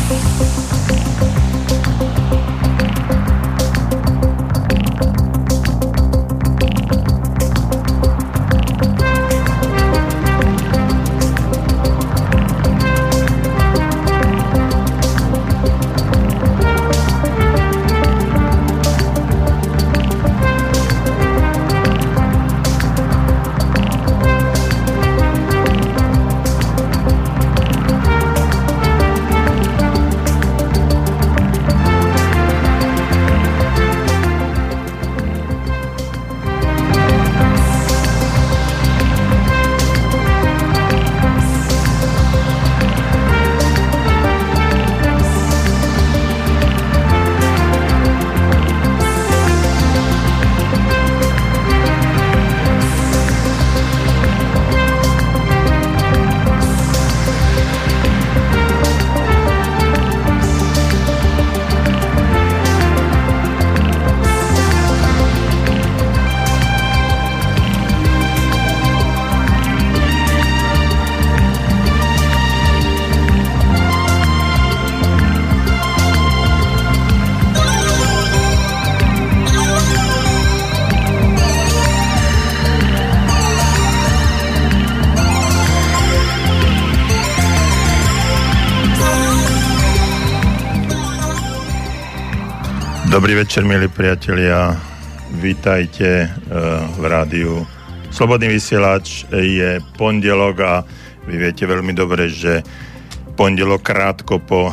Dobrý večer, milí priatelia. Vítajte v rádiu Slobodný vysielač. Je pondelok a vy viete veľmi dobre, že pondelok krátko po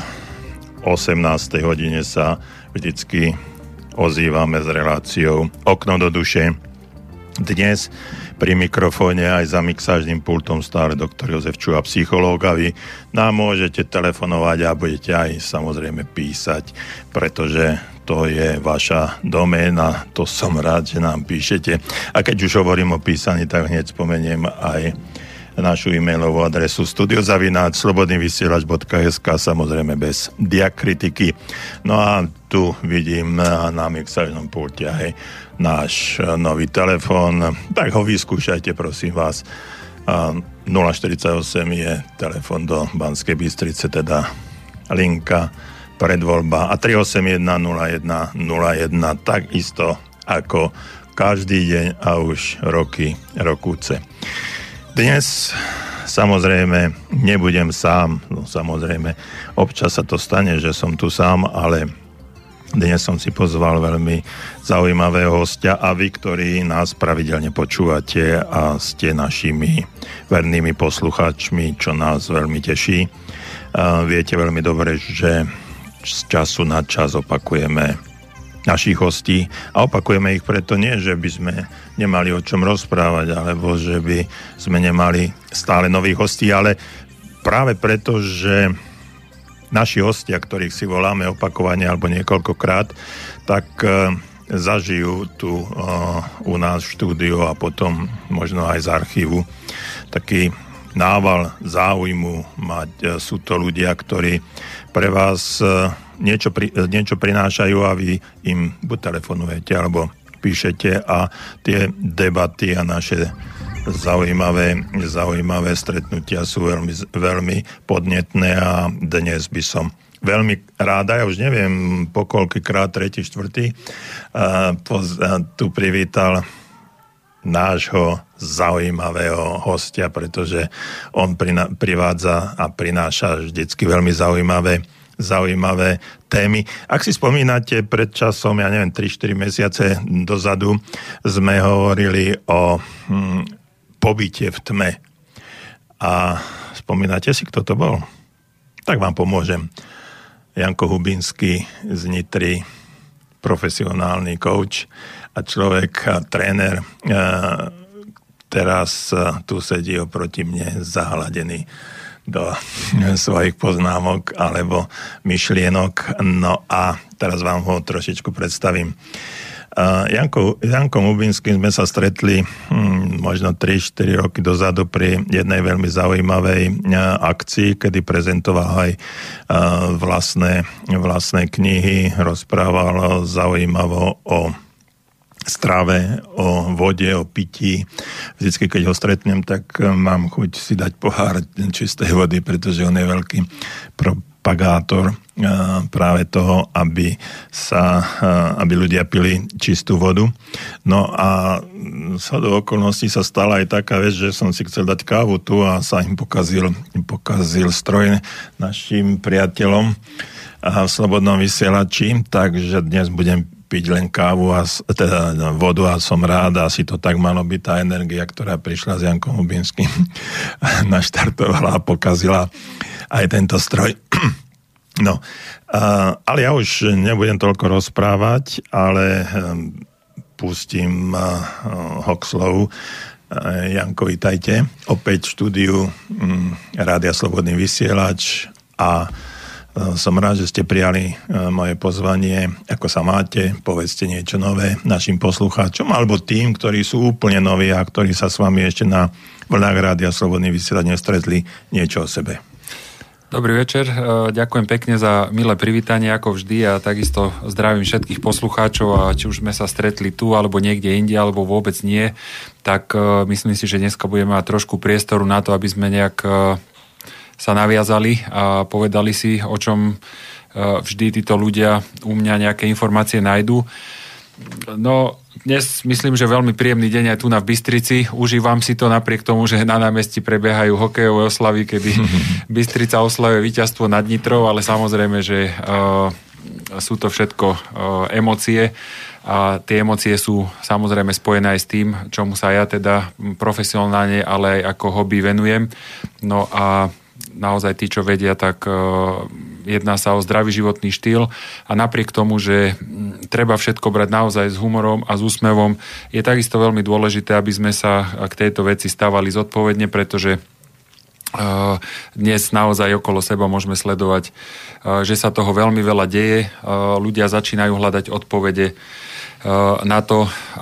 18. hodine sa vždycky ozývame s reláciou Okno do duše. Dnes pri mikrofóne aj za mixážnym pultom stále doktor Jozef Čuha, psychológ, a vy nám môžete telefonovať a budete aj samozrejme písať, pretože to je vaša doména, to som rád, že nám píšete. A keď už hovorím o písaní, tak hneď spomeniem aj našu e-mailovú adresu studio@slobodnyvysielac.sk, samozrejme bez diakritiky. No a tu vidím na mixážnom pulte aj náš nový telefón, tak ho vyskúšajte, prosím vás. 048 je telefón do Banskej Bystrice, teda linka predvoľba, a 381 0101, takisto ako každý deň a už roky rokúce. Dnes samozrejme nebudem sám, no samozrejme občas sa to stane, že som tu sám, ale dnes som si pozval veľmi zaujímavého hostia a vy, ktorí nás pravidelne počúvate a ste našimi vernými poslucháčmi, čo nás veľmi teší, viete veľmi dobre, že z času na čas opakujeme našich hostí a opakujeme ich preto nie, že by sme nemali o čom rozprávať, alebo že by sme nemali stále nových hostí, ale práve preto, že naši hostia, ktorých si voláme opakovane alebo niekoľkokrát, tak zažijú tu u nás v štúdiu a potom možno aj z archívu taký nával záujmu mať. Sú to ľudia, ktorí pre vás niečo prinášajú a vy im buď telefonujete alebo píšete a tie debaty a naše zaujímavé stretnutia sú veľmi podnetné a dnes by som veľmi ráda, ja už neviem po koľkýkrát, 3., 4., tu privítal nášho zaujímavého hostia, pretože on privádza a prináša vždycky veľmi zaujímavé témy. Ak si spomínate, pred časom, ja neviem, 3-4 mesiace dozadu sme hovorili o pobyte v tme. A spomínate si, kto to bol? Tak vám pomôžem. Janko Hubinský z Nitry, profesionálny coach a človek a tréner, teraz tu sedí oproti mne zahladený do svojich poznámok alebo myšlienok. No a teraz vám ho trošičku predstavím. Jankom Hubinským sme sa stretli možno 3-4 roky dozadu pri jednej veľmi zaujímavej akcii, kedy prezentoval aj vlastné knihy, rozprával zaujímavo o strave, o vode, o pití. Vždycky, keď ho stretnem, tak mám chuť si dať pohár čistej vody, pretože on je veľký propagátor práve toho, aby ľudia pili čistú vodu. No a shodou okolností sa stala aj taká vec, že som si chcel dať kávu tu a sa im pokazil stroj našim priateľom v Slobodnom vysielači, takže dnes budem piť len kávu teda vodu a som rád, asi to tak malo byť, tá energia, ktorá prišla s Jankom Hubinským, naštartovala a pokazila aj tento stroj. No, ale ja už nebudem toľko rozprávať, ale pustím Hoxlovu. Janko, vítajte. Opäť v štúdiu Rádia Slobodný vysielač a som rád, že ste prijali moje pozvanie. Ako sa máte? Povedzte niečo nové našim poslucháčom alebo tým, ktorí sú úplne noví a ktorí sa s vami ešte na vlnách Rádia Slobodný vysielač nestretli, niečo o sebe. Dobrý večer, ďakujem pekne za milé privítanie ako vždy a takisto zdravím všetkých poslucháčov a či už sme sa stretli tu alebo niekde inde alebo vôbec nie, tak myslím si, že dneska budeme mať trošku priestoru na to, aby sme nejak sa naviazali a povedali si, o čom vždy títo ľudia u mňa nejaké informácie nájdú. No, dnes myslím, že veľmi príjemný deň aj tu na Bystrici. Užívam si to napriek tomu, že na námestí prebiehajú hokejové oslavy, kedy Bystrica oslavuje víťazstvo nad Nitrou, ale samozrejme, že sú to všetko emócie a tie emócie sú samozrejme spojené aj s tým, čomu sa ja teda profesionálne, ale aj ako hobby venujem. No a naozaj tí, čo vedia, tak jedná sa o zdravý životný štýl a napriek tomu, že treba všetko brať naozaj s humorom a s úsmevom, je takisto veľmi dôležité, aby sme sa k tejto veci stávali zodpovedne, pretože dnes naozaj okolo seba môžeme sledovať, že sa toho veľmi veľa deje. Ľudia začínajú hľadať odpovede na to,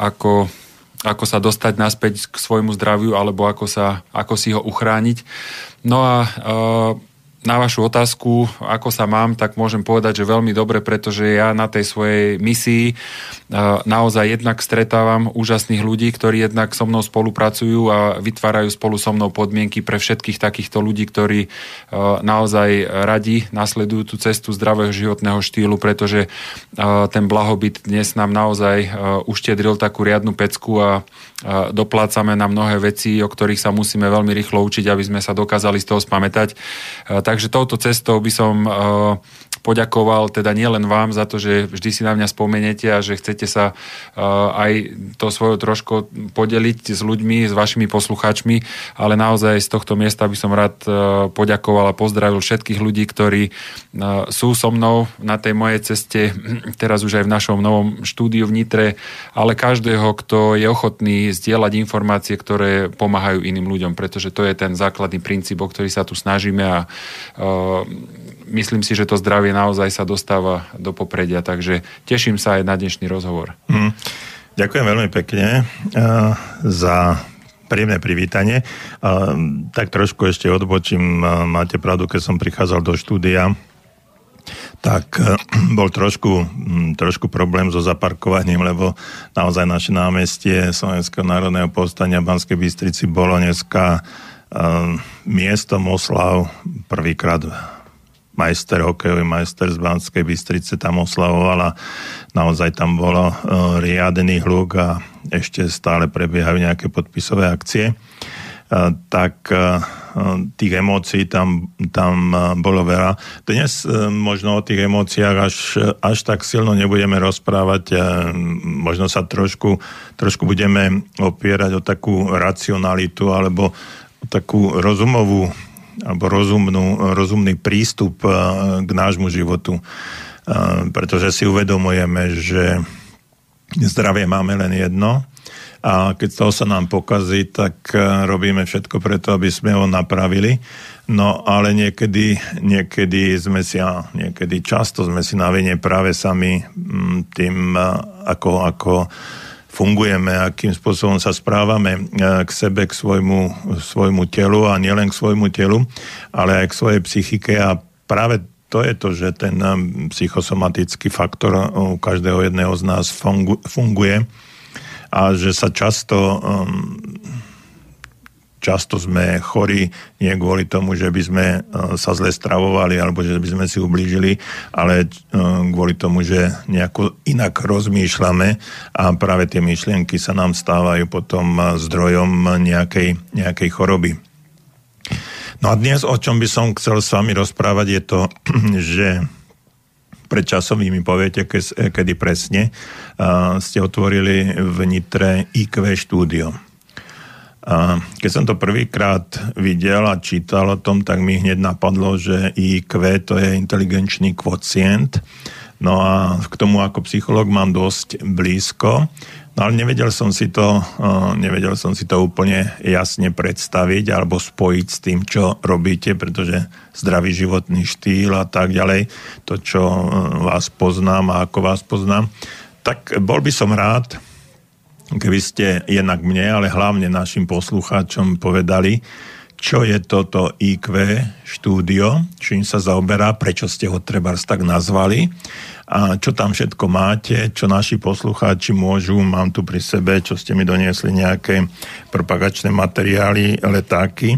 ako sa dostať naspäť k svojmu zdraviu alebo ako si ho uchrániť. No a na vašu otázku, ako sa mám, tak môžem povedať, že veľmi dobre, pretože ja na tej svojej misii naozaj jednak stretávam úžasných ľudí, ktorí jednak so mnou spolupracujú a vytvárajú spolu so mnou podmienky pre všetkých takýchto ľudí, ktorí naozaj radi nasledujú tú cestu zdravého životného štýlu, pretože ten blahobyt dnes nám naozaj uštiedril takú riadnu pecku a doplácame na mnohé veci, o ktorých sa musíme veľmi rýchlo učiť, aby sme sa dokázali z toho spamätať. Takže touto cestou by som poďakoval teda nielen vám za to, že vždy si na mňa spomeniete a že chcete sa aj to svojou trošku podeliť s ľuďmi, s vašimi poslucháčmi, ale naozaj z tohto miesta by som rád poďakoval a pozdravil všetkých ľudí, ktorí sú so mnou na tej mojej ceste, teraz už aj v našom novom štúdiu v Nitre, ale každého, kto je ochotný zdieľať informácie, ktoré pomáhajú iným ľuďom, pretože to je ten základný princíp, o ktorý sa tu snažíme a myslím si, že to zdravie naozaj sa dostáva do popredia, takže teším sa aj na dnešný rozhovor. Ďakujem veľmi pekne za príjemné privítanie. Tak trošku ešte odbočím, máte pravdu, keď som prichádzal do štúdia, tak bol trošku problém so zaparkovaním, lebo naozaj naše námestie Slovenského národného povstania v Banskej Bystrici bolo dneska miestom oslav. Prvýkrát hokejový majster z Banskej Bystrice tam oslavoval a naozaj tam bolo riadený hluk a ešte stále prebiehajú nejaké podpisové akcie. Tak tých emócií tam bolo veľa. Dnes možno o tých emóciách až tak silno nebudeme rozprávať. Možno sa trošku budeme opierať o takú racionalitu alebo o takú rozumovú alebo rozumný prístup k nášmu životu. Pretože si uvedomujeme, že zdravie máme len jedno a keď toho sa nám pokazí, tak robíme všetko preto, aby sme ho napravili. No ale niekedy často sme si na vine práve sami tým, ako fungujeme, akým spôsobom sa správame k sebe, k svojmu telu a nielen k svojmu telu, ale aj k svojej psychike a práve to je to, že ten psychosomatický faktor u každého jedného z nás funguje a že sa často často sme chorí, nie kvôli tomu, že by sme sa zle stravovali alebo že by sme si ublížili, ale kvôli tomu, že nejako inak rozmýšľame a práve tie myšlienky sa nám stávajú potom zdrojom nejakej choroby. No a dnes, o čom by som chcel s vami rozprávať, je to, že pred časom vy mi poviete, kedy presne ste otvorili v Nitre IQ štúdio. Keď som to prvýkrát videl a čítal o tom, tak mi hneď napadlo, že IQ to je inteligenčný kvocient. No a k tomu ako psychológ mám dosť blízko. No ale nevedel som si to úplne jasne predstaviť alebo spojiť s tým, čo robíte, pretože zdravý životný štýl a tak ďalej, to, čo vás poznám a ako vás poznám, tak bol by som rád, keby ste jednak mne, ale hlavne našim poslucháčom povedali, čo je toto IQ štúdio, čím sa zaoberá, prečo ste ho trebárs tak nazvali a čo tam všetko máte, čo naši poslucháči môžu, mám tu pri sebe, čo ste mi doniesli nejaké propagačné materiály, letáky,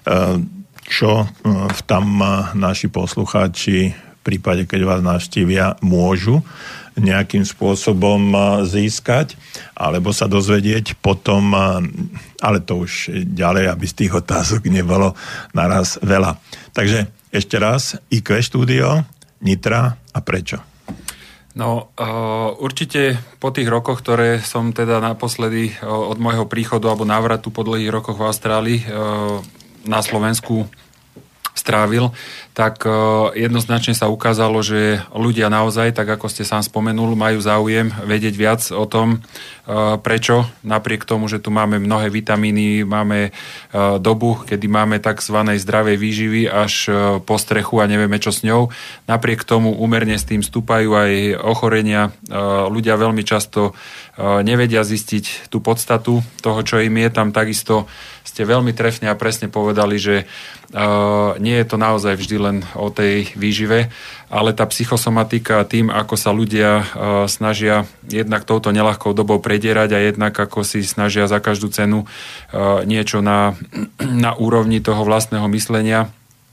čo tam naši poslucháči v prípade, keď vás navštívia, môžu nejakým spôsobom získať, alebo sa dozvedieť potom, ale to už ďalej, aby z tých otázok nebolo naraz veľa. Takže ešte raz, IQ štúdio, Nitra a prečo? No, určite po tých rokoch, ktoré som teda naposledy od môjho príchodu alebo návratu po dlhých rokoch v Austrálii na Slovensku strávil, tak jednoznačne sa ukázalo, že ľudia naozaj, tak ako ste sám spomenul, majú záujem vedieť viac o tom, prečo, napriek tomu, že tu máme mnohé vitamíny, máme dobu, kedy máme tzv. Zdravej výživy až po strechu a nevieme, čo s ňou. Napriek tomu úmerne s tým stúpajú aj ochorenia. Ľudia veľmi často nevedia zistiť tú podstatu toho, čo im je. Tam takisto ste veľmi trefne a presne povedali, že nie je to naozaj vždy len o tej výžive, ale tá psychosomatika tým, ako sa ľudia snažia jednak touto neľahkou dobou predierať a jednak ako si snažia za každú cenu niečo na úrovni toho vlastného myslenia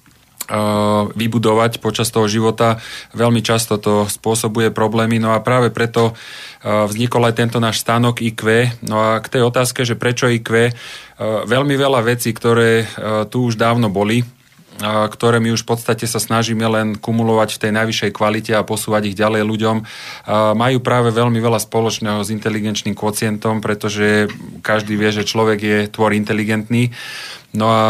vybudovať počas toho života. Veľmi často to spôsobuje problémy, no a práve preto vznikol aj tento náš stánok IQ. No a k tej otázke, že prečo IQ, veľmi veľa vecí, ktoré tu už dávno boli, ktoré my už v podstate sa snažíme len kumulovať v tej najvyššej kvalite a posúvať ich ďalej ľuďom, majú práve veľmi veľa spoločného s inteligenčným kvocientom, pretože každý vie, že človek je tvor inteligentný. No a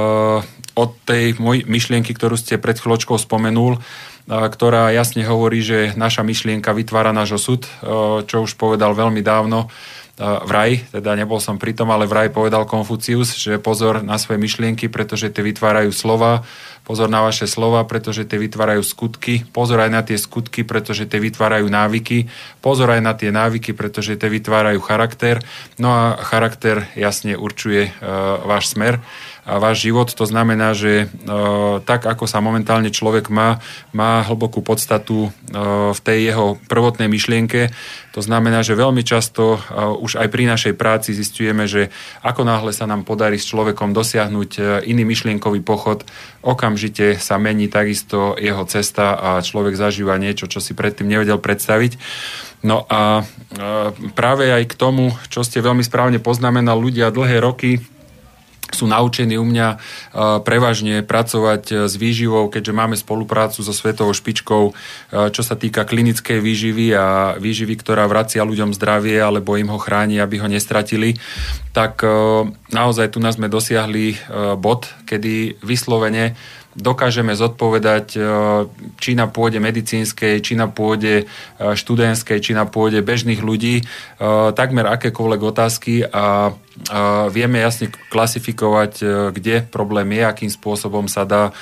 od tej mojej myšlienky, ktorú ste pred chvíľočkou spomenul, ktorá jasne hovorí, že naša myšlienka vytvára náš osud, čo už povedal veľmi dávno vraj, teda nebol som pri tom, ale vraj povedal Konfucius, že pozor na svoje myšlienky, pretože tie vytvárajú slova, pozor na vaše slova, pretože tie vytvárajú skutky, pozor aj na tie skutky, pretože tie vytvárajú návyky, pozor aj na tie návyky, pretože tie vytvárajú charakter, no a charakter jasne určuje váš smer a váš život. To znamená, že tak, ako sa momentálne človek má hlbokú podstatu v tej jeho prvotnej myšlienke. To znamená, že veľmi často už aj pri našej práci zisťujeme, že ako náhle sa nám podarí s človekom dosiahnuť iný myšlienkový pochod, okamžite sa mení takisto jeho cesta a človek zažíva niečo, čo si predtým nevedel predstaviť. No a práve aj k tomu, čo ste veľmi správne poznamenal, ľudia dlhé roky sú naučení u mňa prevažne pracovať s výživou, keďže máme spoluprácu so svetovou špičkou, čo sa týka klinickej výživy a výživy, ktorá vracia ľuďom zdravie alebo im ho chráni, aby ho nestratili. Tak naozaj tu nás sme dosiahli bod, kedy vyslovene dokážeme zodpovedať či na pôde medicínskej, či na pôde študentskej, či na pôde bežných ľudí takmer akékoľvek otázky a vieme jasne klasifikovať, kde problém je, akým spôsobom sa dá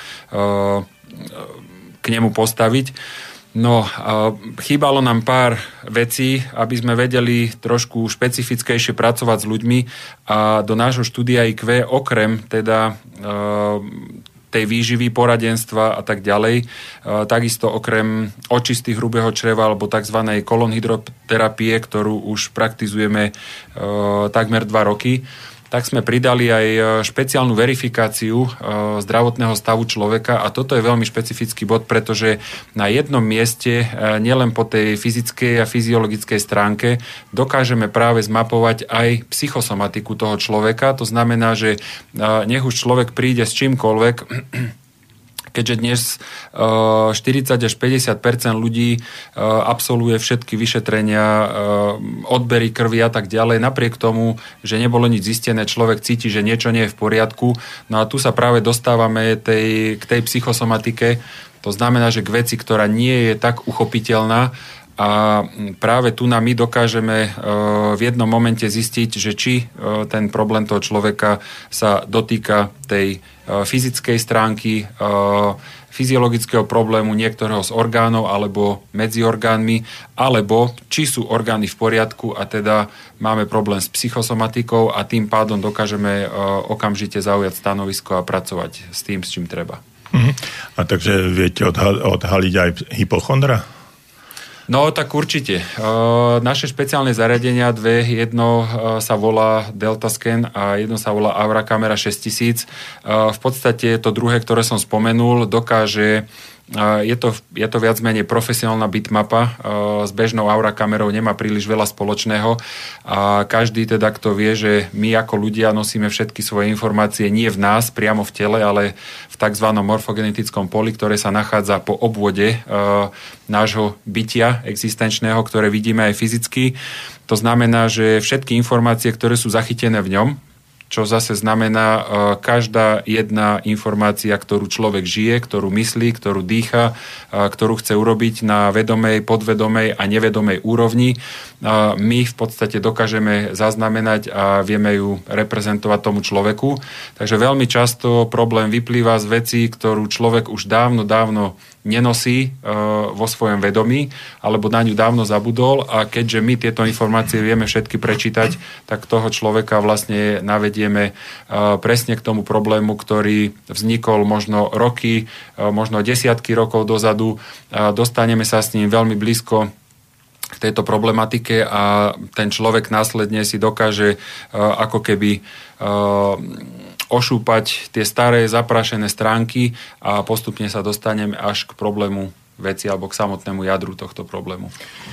k nemu postaviť. No, chýbalo nám pár vecí, aby sme vedeli trošku špecifickejšie pracovať s ľuďmi a do nášho štúdia IQ okrem teda tej výživy, poradenstva a tak ďalej. Takisto okrem očisty hrubého čreva alebo tzv. Kolonhydroterapie, ktorú už praktizujeme takmer 2 roky, tak sme pridali aj špeciálnu verifikáciu zdravotného stavu človeka a toto je veľmi špecifický bod, pretože na jednom mieste, nielen po tej fyzickej a fyziologickej stránke, dokážeme práve zmapovať aj psychosomatiku toho človeka. To znamená, že nech už človek príde s čímkoľvek, keďže dnes 40 až 50% ľudí absolvuje všetky vyšetrenia, odbery krvi a tak ďalej. Napriek tomu, že nebolo nič zistené, človek cíti, že niečo nie je v poriadku. No a tu sa práve dostávame k tej psychosomatike. To znamená, že k veci, ktorá nie je tak uchopiteľná, a práve tu my dokážeme v jednom momente zistiť, že či ten problém toho človeka sa dotýka tej fyzickej stránky, fyziologického problému niektorého z orgánov alebo medzi orgánmi, alebo či sú orgány v poriadku a teda máme problém s psychosomatikou a tým pádom dokážeme okamžite zaujať stanovisko a pracovať s tým, s čím treba. A takže viete odhaliť aj hypochondra? No, tak určite. Naše špeciálne zariadenia jedno sa volá DeltaScan a jedno sa volá Aura Camera 6000. V podstate to druhé, ktoré som spomenul, dokáže je to viac menej profesionálna bitmapa, s bežnou Aura kamerou nemá príliš veľa spoločného a každý teda, kto vie, že my ako ľudia nosíme všetky svoje informácie nie v nás, priamo v tele, ale v tzv. Morfogenetickom poli, ktoré sa nachádza po obvode nášho bytia existenčného, ktoré vidíme aj fyzicky. To znamená, že všetky informácie, ktoré sú zachytené v ňom, čo zase znamená každá jedna informácia, ktorú človek žije, ktorú myslí, ktorú dýcha, ktorú chce urobiť na vedomej, podvedomej a nevedomej úrovni. My v podstate dokážeme zaznamenať a vieme ju reprezentovať tomu človeku. Takže veľmi často problém vyplýva z vecí, ktorú človek už dávno nenosí vo svojom vedomí, alebo na ňu dávno zabudol a keďže my tieto informácie vieme všetky prečítať, tak toho človeka vlastne navedieme presne k tomu problému, ktorý vznikol možno roky, možno desiatky rokov dozadu. Dostaneme sa s ním veľmi blízko k tejto problematike a ten človek následne si dokáže ako keby ošúpať tie staré zaprášené stránky a postupne sa dostaneme až k problému veci alebo k samotnému jadru tohto problému.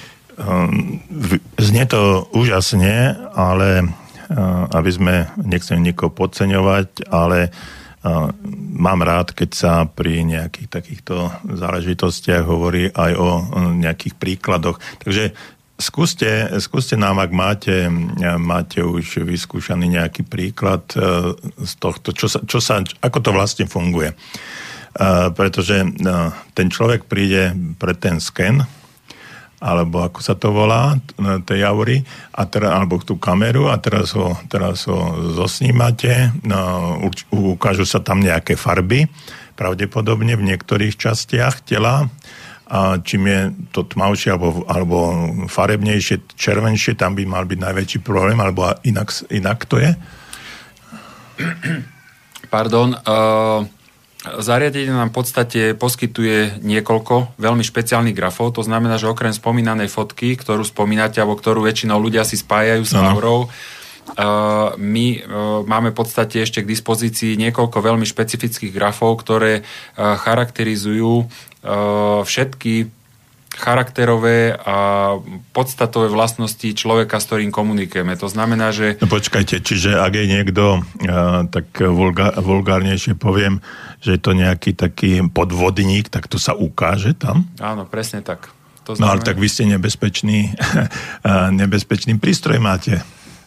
Znie to úžasne, ale aby sme, nechcem nikoho podceňovať, ale mám rád, keď sa pri nejakých takýchto záležitostiach hovorí aj o nejakých príkladoch. Takže skúste nám, ak máte už vyskúšaný nejaký príklad z tohto, ako to vlastne funguje. Pretože ten človek príde pre ten sken, alebo ako sa to volá, tej aury, alebo tú kameru a teraz ho zosnímate, ukážu sa tam nejaké farby, pravdepodobne v niektorých častiach tela, a čím je to tmavšie alebo farebnejšie, červenšie, tam by mal byť najväčší problém, alebo inak to je? Pardon. Zariadenie nám v podstate poskytuje niekoľko veľmi špeciálnych grafov, to znamená, že okrem spomínanej fotky, ktorú spomínate, alebo ktorú väčšinou ľudia si spájajú s aurou, my máme v podstate ešte k dispozícii niekoľko veľmi špecifických grafov, ktoré charakterizujú všetky charakterové a podstatové vlastnosti človeka, s ktorým komunikujeme. To znamená, že... No počkajte, čiže ak je niekto, tak vulgárnejšie poviem, že je to nejaký taký podvodník, tak to sa ukáže tam? Áno, presne tak. To znamená... No ale tak vy ste nebezpečný prístroj máte.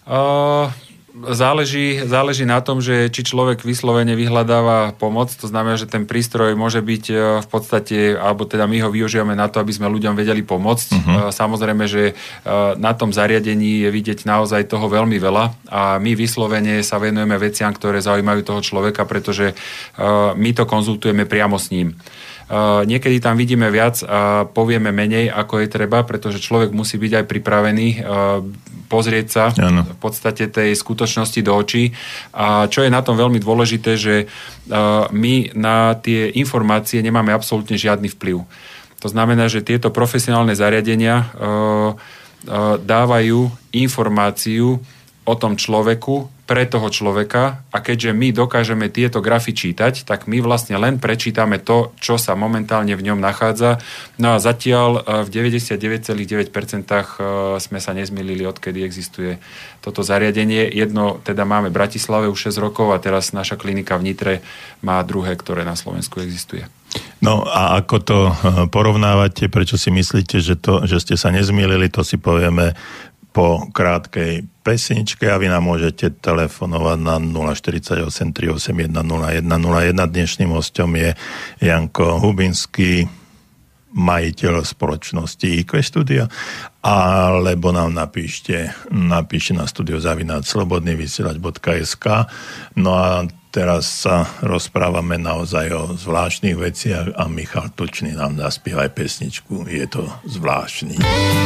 Záleží na tom, že či človek vyslovene vyhľadáva pomoc, to znamená, že ten prístroj môže byť v podstate, alebo teda my ho využívame na to, aby sme ľuďom vedeli pomôcť. Samozrejme, že na tom zariadení je vidieť naozaj toho veľmi veľa a my vyslovene sa venujeme veciam, ktoré zaujímajú toho človeka, pretože my to konzultujeme priamo s ním. Niekedy tam vidíme viac a povieme menej, ako je treba, pretože človek musí byť aj pripravený pozrieť sa v podstate tej skutočnosti do očí. A čo je na tom veľmi dôležité, že my na tie informácie nemáme absolútne žiadny vplyv. To znamená, že tieto profesionálne zariadenia dávajú informáciu o tom človeku pre toho človeka a keďže my dokážeme tieto grafy čítať, tak my vlastne len prečítame to, čo sa momentálne v ňom nachádza. No a zatiaľ v 99,9% sme sa nezmýlili, odkedy existuje toto zariadenie. Jedno teda máme v Bratislave už 6 rokov a teraz naša klinika v Nitre má druhé, ktoré na Slovensku existuje. No a ako to porovnávate, prečo si myslíte, že ste sa nezmýlili, to si povieme po krátkej pesničke a vy nám môžete telefonovať na 048 381 0101. Dnešným hosťom je Janko Hubinský, majiteľ spoločnosti IQ Studio, alebo nám napíšte na studio@slobodnyvysielac.sk. No a teraz sa rozprávame naozaj o zvláštnych veciach a Michal Tučný nám zaspieva aj pesničku. Je to zvláštny.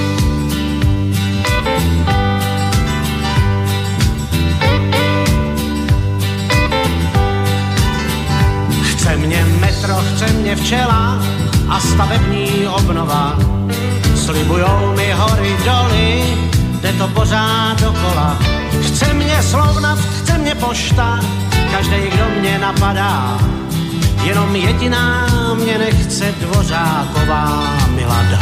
Chce mě metro, chce mě včela a stavební obnova. Slibujou mi hory doly, jde to pořád dokola. Chce mě slovnaft, chce mě pošta, každej, kdo mě napadá. Jenom jediná mě nechce, Dvořáková Milada.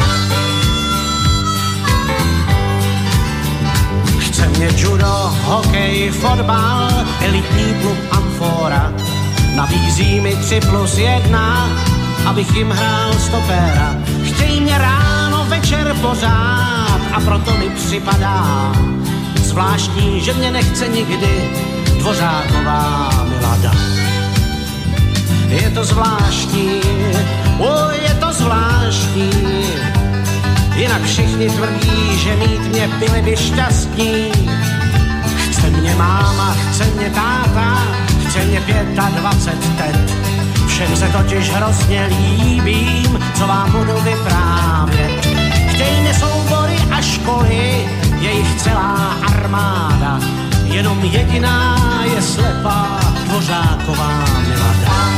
Chce mě judo, hokej, fotbal, elitní klub Amfora. Nabízí mi 3+1, abych jim hrál stopéra. Chtějí mě ráno, večer pořád a proto mi připadá zvláštní, že mě nechce nikdy Dvořáková Milada. Je to zvláštní, je to zvláštní, jinak všichni tvrdí, že mít mě byli by šťastní. Chce mě máma, chce mě táta, chce mě 25 let. Všem se totiž hrozně líbím, co vám budu vyprávět. Chtějí mě soubory a školy, je jich celá armáda. Jenom jediná je slepá, Dvořáková Milada.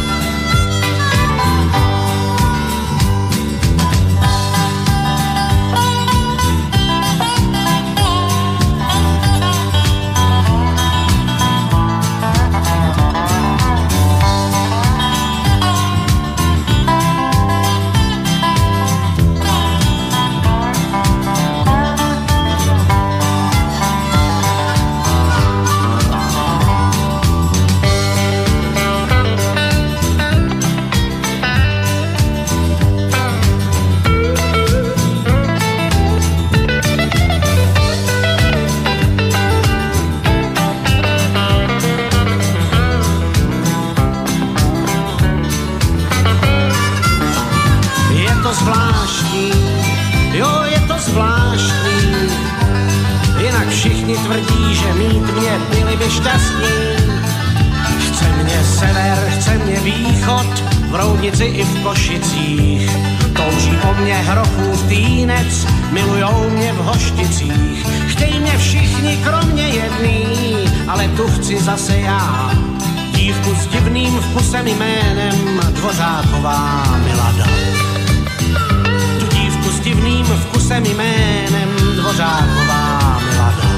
Tvrdí, že mít mě byli by šťastní. Chce mě sever, chce mě východ, v Roudnici i v Košicích. Touží po mně Hrochův Týnec, milujou mě v Hošticích. Chtějí mě všichni kromě jedný, ale tu chci zase já. Dívku s divným vkusem jménem Dvořáková Milada. Tu dívku s divným vkusem jménem Dvořáková Milada.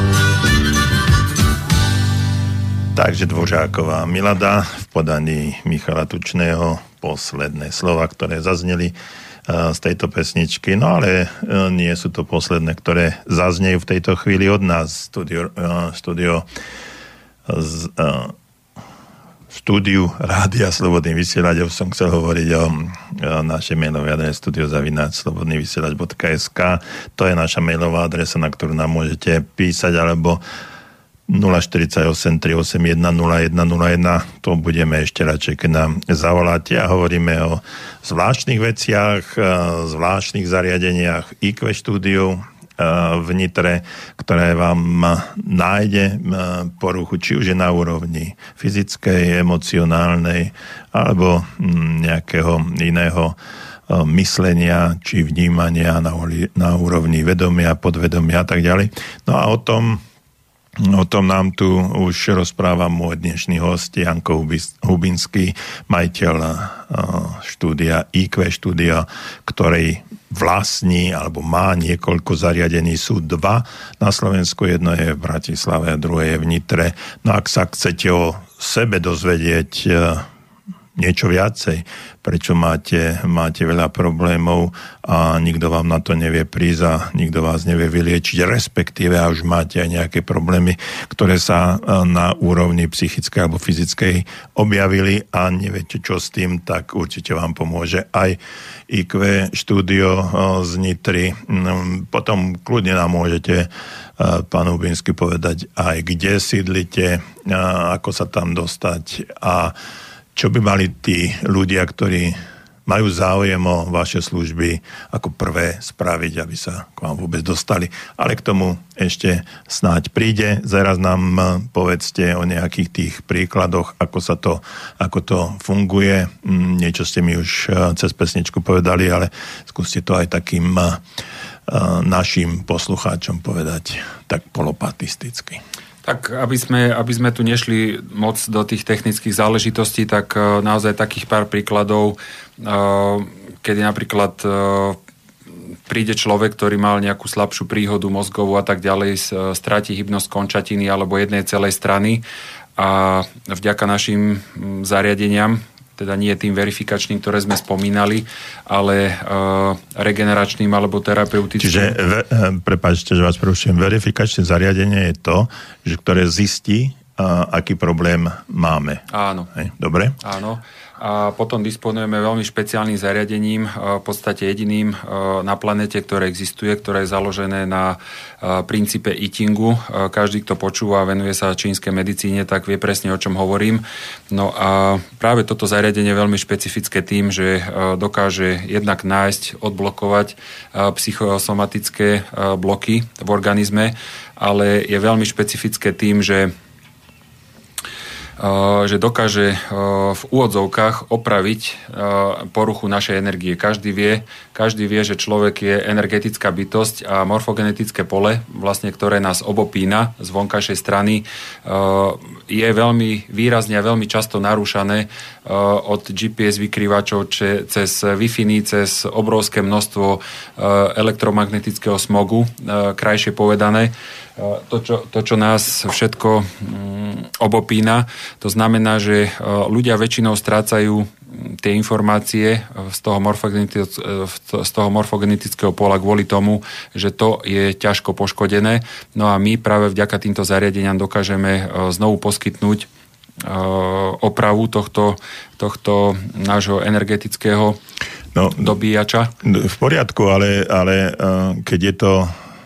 Takže Dvořáková Milada v podaní Michala Tučného, posledné slova, ktoré zazneli z tejto pesničky, no ale nie sú to posledné, ktoré zaznejú v tejto chvíli od nás. Štúdiu Rádia Slobodný vysielač, som chcel hovoriť o našej mailovej adrese studio@slobodnyvysielac.sk. To je naša mailová adresa, na ktorú nám môžete písať, alebo 048 381 0101. To budeme ešte radšej, keď nám zavoláte a hovoríme o zvláštnych veciach, zvláštnych zariadeniach IQ štúdiu v Nitre, ktoré vám nájde poruchu, či už je na úrovni fyzickej, emocionálnej alebo nejakého iného myslenia či vnímania na úrovni vedomia, podvedomia a tak ďalej. No a o tom O tom nám tu už rozpráva môj dnešný host Janko Hubinský, majiteľ štúdia IQ štúdia, ktorej vlastní alebo má niekoľko zariadení. Sú 2 na Slovensku, jedno je v Bratislave a druhé je v Nitre. No ak sa chcete o sebe dozvedieť niečo viacej, prečo máte veľa problémov a nikto vám na to nevie prísť a nikto vás nevie vyliečiť, respektíve a už máte aj nejaké problémy, ktoré sa na úrovni psychickej alebo fyzickej objavili a neviete čo s tým, tak určite vám pomôže aj IQ štúdio z Nitry. Potom kľudne nám môžete, pán Hubinský, povedať aj kde sídlite, ako sa tam dostať a čo by mali tí ľudia, ktorí majú záujem o vaše služby, ako prvé spraviť, aby sa k vám vôbec dostali. Ale k tomu ešte snáď príde. Zaraz nám povedzte o nejakých tých príkladoch, ako to funguje. Niečo ste mi už cez pesničku povedali, ale skúste to aj takým našim poslucháčom povedať tak polopatisticky. Tak, aby sme tu nešli moc do tých technických záležitostí, tak naozaj takých pár príkladov, kedy napríklad príde človek, ktorý mal nejakú slabšiu príhodu mozgovú a tak ďalej, stráti hybnosť končatiny alebo jednej celej strany a vďaka našim zariadeniam, teda nie tým verifikačným, ktoré sme spomínali, ale regeneračným alebo terapeutickým. Čiže, prepáčte, že vás prerušujem, verifikačné zariadenie je to, ktoré zistí, aký problém máme. Áno. Hej, dobre? Áno. A potom disponujeme veľmi špeciálnym zariadením, v podstate jediným na planete, ktoré existuje, ktoré je založené na princípe eatingu. Každý, kto počúva a venuje sa čínskej medicíne, tak vie presne, o čom hovorím. No a práve toto zariadenie je veľmi špecifické tým, že dokáže jednak nájsť, odblokovať psychosomatické bloky v organizme, ale je veľmi špecifické tým, že dokáže v úvodzovkách opraviť poruchu našej energie. Každý vie, že človek je energetická bytosť a morfogenetické pole, vlastne, ktoré nás obopína z vonkajšej strany, je veľmi výrazne a veľmi často narúšané od GPS vykrývačov cez Wi-Fi, cez obrovské množstvo elektromagnetického smogu, krajšie povedané. To, čo nás všetko obopína, to znamená, že ľudia väčšinou strácajú tie informácie z toho morfogenetického pola kvôli tomu, že to je ťažko poškodené. No a my práve vďaka týmto zariadeniam dokážeme znovu poskytnnúť opravu tohto nášho energetického dobíjača. V poriadku, ale keď je to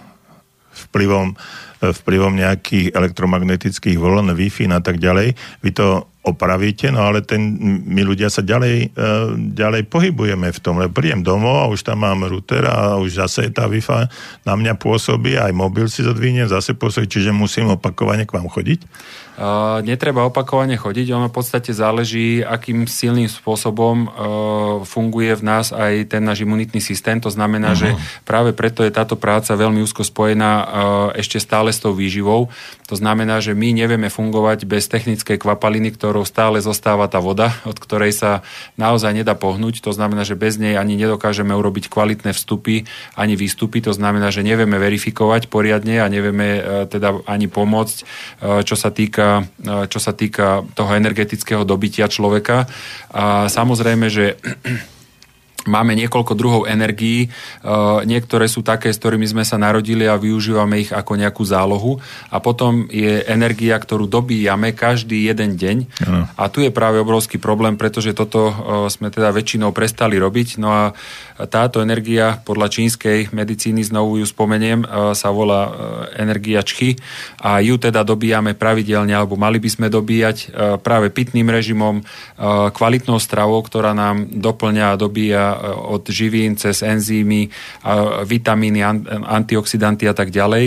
vplyvom nejakých elektromagnetických vln, Wi-Fi a tak ďalej, vy to opravíte, no ale my ľudia sa ďalej pohybujeme v tom, lebo príjem domov a už tam mám router a už zase tá Wi-Fi na mňa pôsobí, aj mobil si zodvínem, zase pôsobí, čiže musím opakovane k vám chodiť? Netreba opakovane chodiť, ono v podstate záleží, akým silným spôsobom funguje v nás aj ten náš imunitný systém, to znamená, že práve preto je táto práca veľmi úzko spojená ešte stále s tou výživou, to znamená, že my nevieme fungovať bez technickej kvapaliny, ktorou stále zostáva tá voda, od ktorej sa naozaj nedá pohnúť, to znamená, že bez nej ani nedokážeme urobiť kvalitné vstupy, ani výstupy, to znamená, že nevieme verifikovať poriadne a nevieme teda ani pomôcť, čo sa týka toho energetického dobytia človeka. A samozrejme, že máme niekoľko druhov energií, niektoré sú také, s ktorými sme sa narodili a využívame ich ako nejakú zálohu a potom je energia, ktorú dobíjame každý jeden deň a tu je práve obrovský problém, pretože toto sme teda väčšinou prestali robiť, no a táto energia podľa čínskej medicíny, znovu ju spomeniem, sa volá energia čchi a ju teda dobíjame pravidelne, alebo mali by sme dobíjať práve pitným režimom, kvalitnou stravou, ktorá nám doplňa a dobíja od živín cez enzymy, vitamíny, antioxidanty a tak ďalej.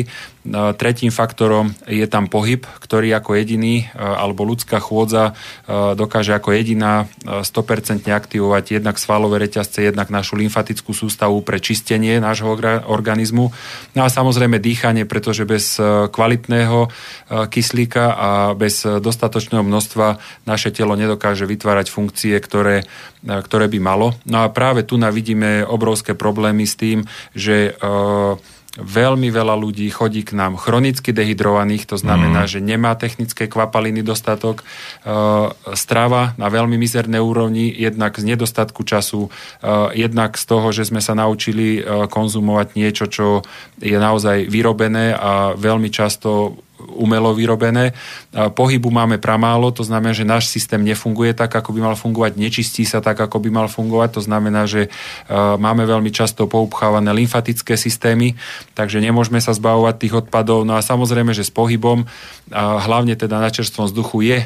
Tretím faktorom je tam pohyb, ktorý ako jediný, alebo ľudská chôdza dokáže ako jediná 100% aktivovať jednak svalové reťazce, jednak našu lymfatickú sústavu pre čistenie nášho organizmu. No a samozrejme dýchanie, pretože bez kvalitného kyslíka a bez dostatočného množstva naše telo nedokáže vytvárať funkcie, ktoré by malo. No a práve tu vidíme obrovské problémy s tým, že veľmi veľa ľudí chodí k nám chronicky dehydrovaných, to znamená, že nemá technické kvapaliny dostatok, strava na veľmi mizernej úrovni, jednak z nedostatku času, jednak z toho, že sme sa naučili konzumovať niečo, čo je naozaj vyrobené a veľmi často umelo vyrobené. Pohybu máme pramálo, to znamená, že náš systém nefunguje tak, ako by mal fungovať, nečistí sa tak, ako by mal fungovať, to znamená, že máme veľmi často poupchávané lymfatické systémy, takže nemôžeme sa zbavovať tých odpadov. No a samozrejme, že s pohybom, hlavne teda na čerstvom vzduchu, je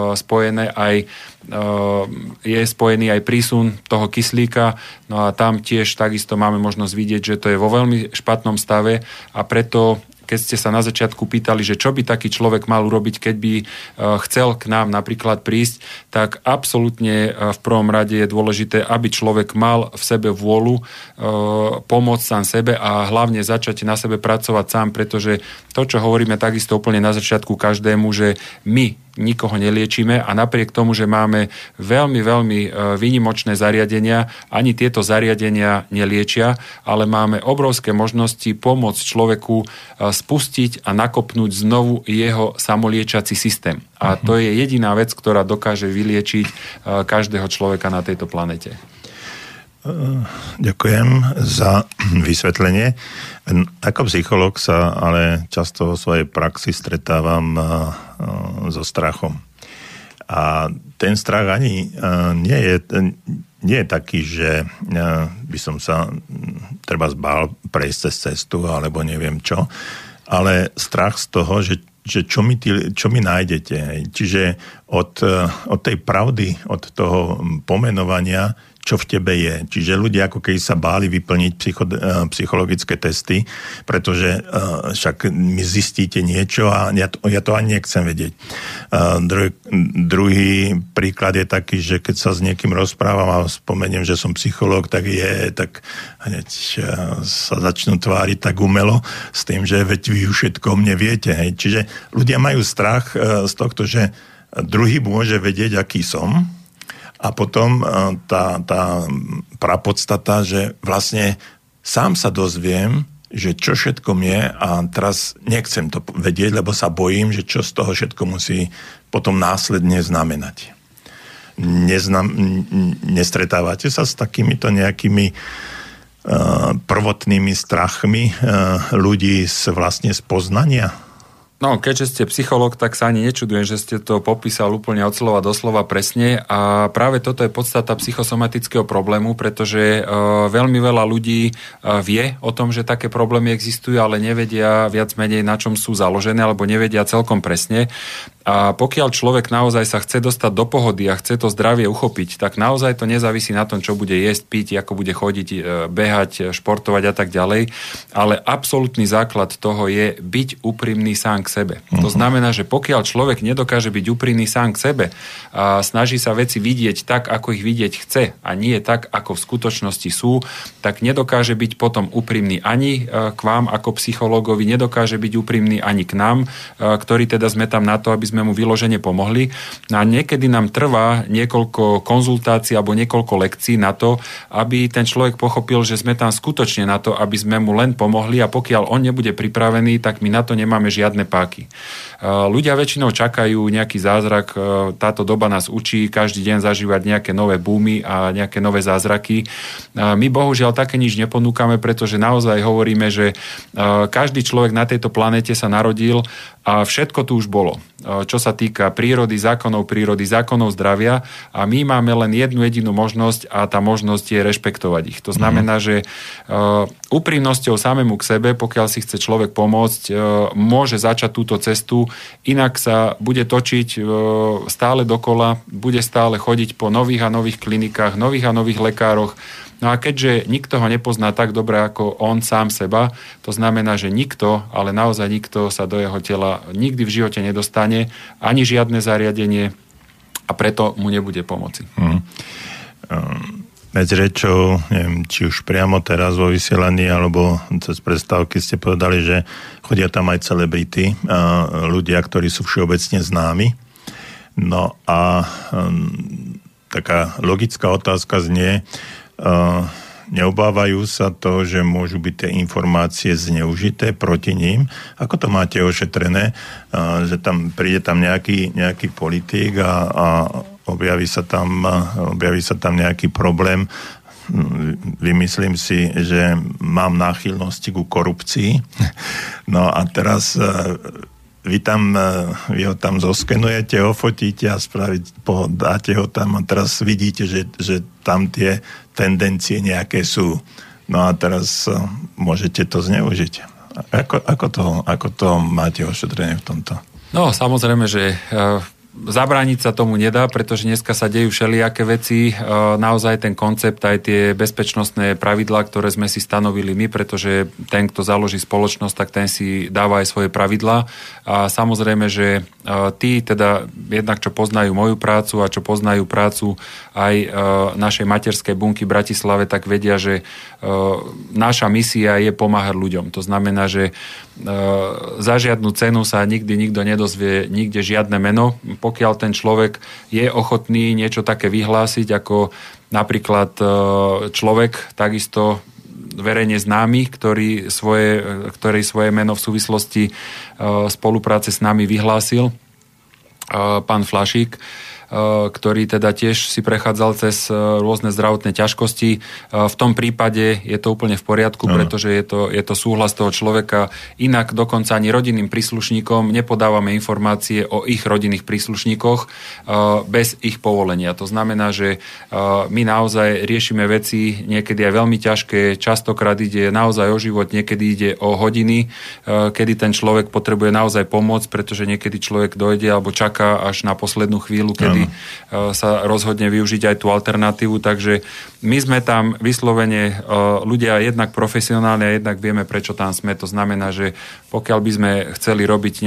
spojený aj prísun toho kyslíka, no a tam tiež takisto máme možnosť vidieť, že to je vo veľmi špatnom stave a preto keď ste sa na začiatku pýtali, že čo by taký človek mal urobiť, keď by chcel k nám napríklad prísť, tak absolútne v prvom rade je dôležité, aby človek mal v sebe vôľu pomôcť sám sebe a hlavne začať na sebe pracovať sám, pretože to, čo hovoríme takisto úplne na začiatku každému, že my nikoho neliečíme a napriek tomu, že máme veľmi, veľmi výnimočné zariadenia, ani tieto zariadenia neliečia, ale máme obrovské možnosti pomôcť človeku spustiť a nakopnúť znovu jeho samoliečací systém. A to je jediná vec, ktorá dokáže vyliečiť každého človeka na tejto planete. Ďakujem za vysvetlenie. Ako psychológ sa ale často vo svojej praxi stretávam so strachom. A ten strach ani nie je taký, že by som sa treba zbál prejsť cez cestu alebo neviem čo, ale strach z toho, že čo mi nájdete. Čiže od tej pravdy, od toho pomenovania, čo v tebe je. Čiže ľudia ako keď sa báli vyplniť psychologické testy, pretože však mi zistíte niečo a ja to ani nechcem vedieť. Druhý príklad je taký, že keď sa s niekým rozprávam a spomeniem, že som psychológ, tak hneď sa začnú tváriť tak umelo s tým, že veď vy všetko mne viete. Hej. Čiže ľudia majú strach z tohto, že druhý môže vedieť, aký som. A potom tá prapodstata, že vlastne sám sa dozviem, že čo všetko je a teraz nechcem to vedieť, lebo sa bojím, že čo z toho všetko musí potom následne znamenať. Nestretávate sa s takýmito nejakými prvotnými strachmi ľudí vlastne z poznania? No, keďže ste psychológ, tak sa ani nečudujem, že ste to popísal úplne od slova do slova presne a práve toto je podstata psychosomatického problému, pretože veľmi veľa ľudí vie o tom, že také problémy existujú, ale nevedia viac menej na čom sú založené alebo nevedia celkom presne. A pokiaľ človek naozaj sa chce dostať do pohody a chce to zdravie uchopiť, tak naozaj to nezávisí na tom, čo bude jesť, piť, ako bude chodiť, behať, športovať a tak ďalej, ale absolútny základ toho je byť úprimný sám k sebe. To znamená, že pokiaľ človek nedokáže byť úprimný sám k sebe a snaží sa veci vidieť tak, ako ich vidieť chce a nie tak, ako v skutočnosti sú, tak nedokáže byť potom úprimný ani k vám ako psychológovi, nedokáže byť úprimný ani k nám, ktorí teda sme tam na to, aby sme mu vyložene pomohli. A niekedy nám trvá niekoľko konzultácií alebo niekoľko lekcií na to, aby ten človek pochopil, že sme tam skutočne na to, aby sme mu len pomohli a pokiaľ on nebude pripravený, tak my na to nemáme žiadne páky. Ľudia väčšinou čakajú nejaký zázrak, táto doba nás učí každý deň zažívať nejaké nové boomy a nejaké nové zázraky. My bohužiaľ také nič neponúkame, pretože naozaj hovoríme, že každý človek na tejto planéte sa narodil a všetko tu už bolo. Čo sa týka prírody, zákonov zdravia a my máme len jednu jedinú možnosť a tá možnosť je rešpektovať ich. To znamená, že úprimnosťou samému k sebe, pokiaľ si chce človek pomôcť, môže začať túto cestu, inak sa bude točiť stále dokola, bude stále chodiť po nových a nových klinikách, nových a nových lekároch No a keďže nikto ho nepozná tak dobre ako on sám seba, to znamená, že nikto, ale naozaj nikto sa do jeho tela nikdy v živote nedostane, ani žiadne zariadenie, a preto mu nebude pomoci. Medzi rečou, neviem, či už priamo teraz vo vysielaní, alebo cez prestávky ste povedali, že chodia tam aj celebrity, ľudia, ktorí sú všeobecne známi. No a taká logická otázka znie, neobávajú sa to, že môžu byť tie informácie zneužité proti ním? Ako to máte ošetrené, že tam príde tam nejaký politik a objaví sa tam nejaký problém? Vymyslím si, že mám náchylnosti ku korupcii. No a teraz vy ho tam zoskenujete, ofotíte a dáte ho tam a teraz vidíte, že tam tie tendencie nejaké sú. No a teraz môžete to zneužiť. Ako to máte ošetrené v tomto? No, samozrejme, že zabrániť sa tomu nedá, pretože dneska sa dejú všelijaké veci. Naozaj ten koncept, aj tie bezpečnostné pravidlá, ktoré sme si stanovili my, pretože ten, kto založí spoločnosť, tak ten si dáva aj svoje pravidlá. A samozrejme, že tí teda jednak, čo poznajú moju prácu a čo poznajú prácu aj našej materskej bunky v Bratislave, tak vedia, že naša misia je pomáhať ľuďom. To znamená, že za žiadnu cenu sa nikdy nikto nedozvie nikde žiadne meno, pokiaľ ten človek je ochotný niečo také vyhlásiť, ako napríklad človek takisto verejne známy, ktorý svoje meno v súvislosti spolupráce s nami vyhlásil, pán Flašík, ktorý teda tiež si prechádzal cez rôzne zdravotné ťažkosti. V tom prípade je to úplne v poriadku, pretože je to súhlas toho človeka. Inak dokonca ani rodinným príslušníkom nepodávame informácie o ich rodinných príslušníkoch bez ich povolenia. To znamená, že my naozaj riešime veci niekedy aj veľmi ťažké, častokrát ide naozaj o život, niekedy ide o hodiny, kedy ten človek potrebuje naozaj pomôcť, pretože niekedy človek dojde alebo čaká až na poslednú chvíľu, kedy sa rozhodne využiť aj tú alternatívu, takže my sme tam vyslovene ľudia jednak profesionálne a jednak vieme, prečo tam sme. To znamená, že pokiaľ by sme chceli robiť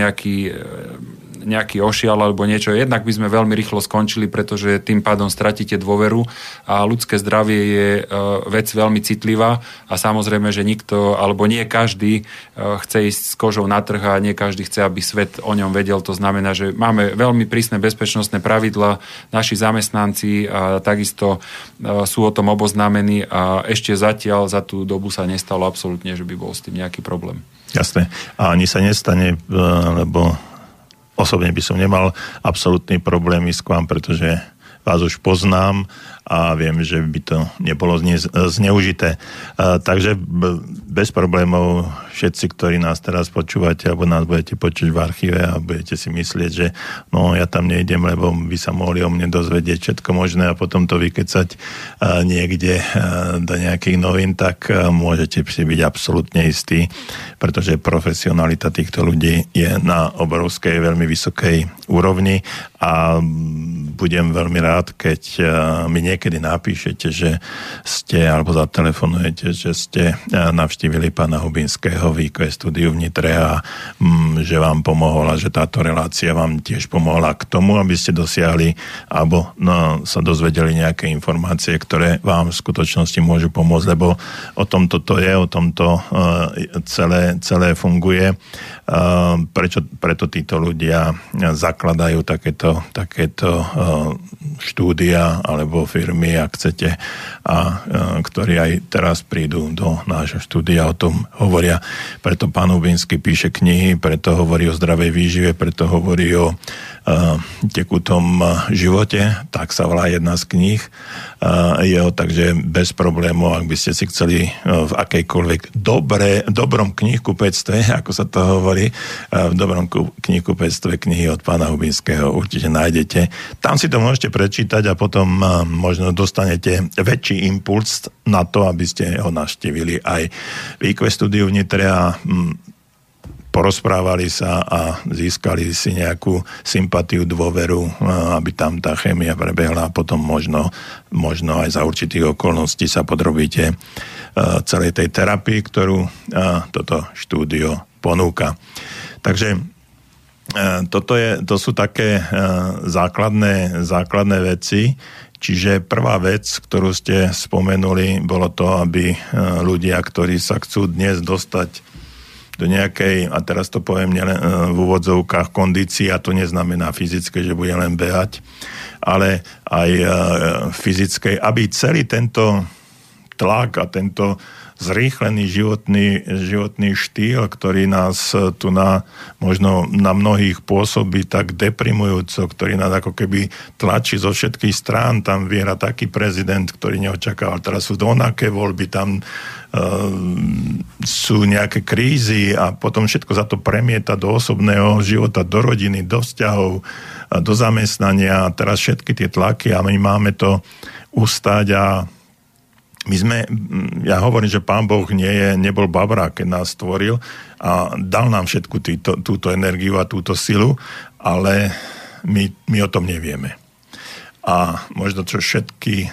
nejaký ošial alebo niečo, jednak by sme veľmi rýchlo skončili, pretože tým pádom stratíte dôveru a ľudské zdravie je vec veľmi citlivá a samozrejme, že nikto, alebo nie každý chce ísť s kožou na trh a nie každý chce, aby svet o ňom vedel. To znamená, že máme veľmi prísne bezpečnostné pravidlá, naši zamestnanci a takisto sú o tom oboznámení a ešte zatiaľ za tú dobu sa nestalo absolútne, že by bol s tým nejaký problém. Jasné. A ani sa nestane, lebo osobne by som nemal absolútny problém ísť k vám, pretože vás už poznám a viem, že by to nebolo zneužité. Takže bez problémov všetci, ktorí nás teraz počúvate, alebo nás budete počuť v archíve a budete si myslieť, že no ja tam nejdem, lebo by sa mohli o mne dozvedieť všetko možné a potom to vykecať niekde do nejakých novín, tak môžete si byť absolútne istí, pretože profesionalita týchto ľudí je na obrovskej, veľmi vysokej úrovni a budem veľmi rád, keď mi niekedy napíšete, že ste, alebo zatelefonujete, že ste navštívili pána Hubinského v IQ Studiu v Nitre a že vám pomohol a že táto relácia vám tiež pomohla k tomu, aby ste dosiahli alebo sa dozvedeli nejaké informácie, ktoré vám v skutočnosti môžu pomôcť, lebo o tomto to je, o tomto celé funguje. Preto títo ľudia zakladajú takéto štúdia alebo firmy, ak chcete, a ktorí aj teraz prídu do nášho štúdia, o tom hovoria. Preto pán Hubinský píše knihy, preto hovorí o zdravej výžive, preto hovorí o tekutom živote, tak sa volá jedna z kníh jeho, takže bez problémov, ak by ste si chceli v akejkoľvek dobrom knihkupectve, ako sa to hovorí, v dobrom knihkupectve knihy od pána Hubinského určite nájdete. Tam si to môžete prečítať a potom možno dostanete väčší impuls na to, aby ste ho navštívili aj v IQ Studiu v Nitre a porozprávali sa a získali si nejakú sympatiu, dôveru, aby tam tá chémia prebehla a potom možno aj za určitých okolností sa podrobíte celej tej terapii, ktorú toto štúdio ponúka. Takže to sú také základné veci. Čiže prvá vec, ktorú ste spomenuli, bolo to, aby ľudia, ktorí sa chcú dnes dostať do nejakej, a teraz to poviem nielen v úvodzovkách, kondícii, a to neznamená fyzické, že bude len behať, ale aj fyzickej, aby celý tento tlak a tento zrýchlený životný štýl, ktorý nás tu možno na mnohých pôsobí tak deprimujúco, ktorý nás ako keby tlačí zo všetkých strán, tam vyhrá taký prezident, ktorý neočakával, teraz sú rovnaké voľby, tam sú nejaké krízy a potom všetko za to premieta do osobného života, do rodiny, do vzťahov, do zamestnania a teraz všetky tie tlaky a my máme to ustať a ja hovorím, že Pán Boh nebol babrák, keď nás stvoril a dal nám všetku túto energiu a túto silu, ale my o tom nevieme. A možno čo všetky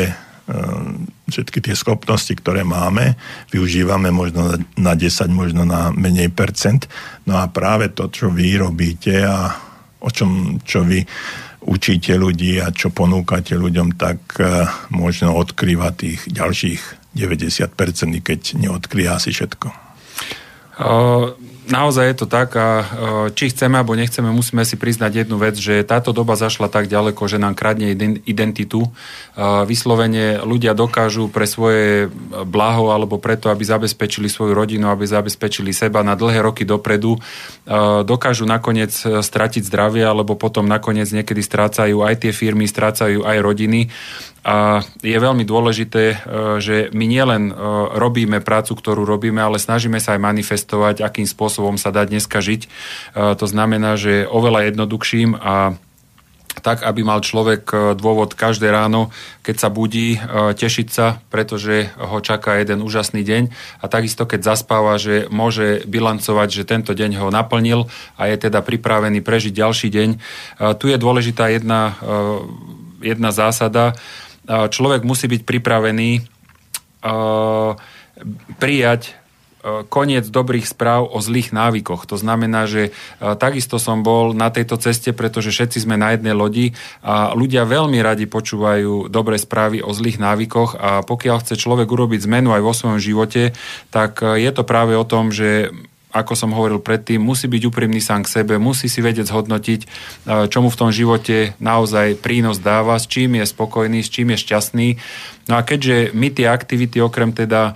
tie schopnosti, ktoré máme, využívame možno na 10, možno na menej percent. No a práve to, čo vy robíte a čo vy učíte ľudí a čo ponúkate ľuďom, tak možno odkrýva tých ďalších 90%, keď neodkrýva si všetko. Naozaj je to tak a či chceme alebo nechceme, musíme si priznať jednu vec, že táto doba zašla tak ďaleko, že nám kradne identitu. Vyslovene ľudia dokážu pre svoje blaho alebo preto, aby zabezpečili svoju rodinu, aby zabezpečili seba na dlhé roky dopredu, dokážu nakoniec stratiť zdravie alebo potom nakoniec niekedy strácajú aj tie firmy, strácajú aj rodiny. A je veľmi dôležité, že my nielen robíme prácu, ktorú robíme, ale snažíme sa aj manifestovať, akým spôsobom sa dá dneska žiť. To znamená, že oveľa jednoduchším a tak, aby mal človek dôvod každé ráno, keď sa budí, tešiť sa, pretože ho čaká jeden úžasný deň a takisto, keď zaspáva, že môže bilancovať, že tento deň ho naplnil a je teda pripravený prežiť ďalší deň. Tu je dôležitá jedna zásada. Človek musí byť pripravený prijať koniec dobrých správ o zlých návykoch. To znamená, že takisto som bol na tejto ceste, pretože všetci sme na jednej lodi a ľudia veľmi radi počúvajú dobré správy o zlých návykoch a pokiaľ chce človek urobiť zmenu aj vo svojom živote, tak je to práve o tom, že ako som hovoril predtým, musí byť úprimný sám k sebe, musí si vedieť zhodnotiť, čo mu v tom živote naozaj prínos dáva, s čím je spokojný, s čím je šťastný. No a keďže my tie aktivity, okrem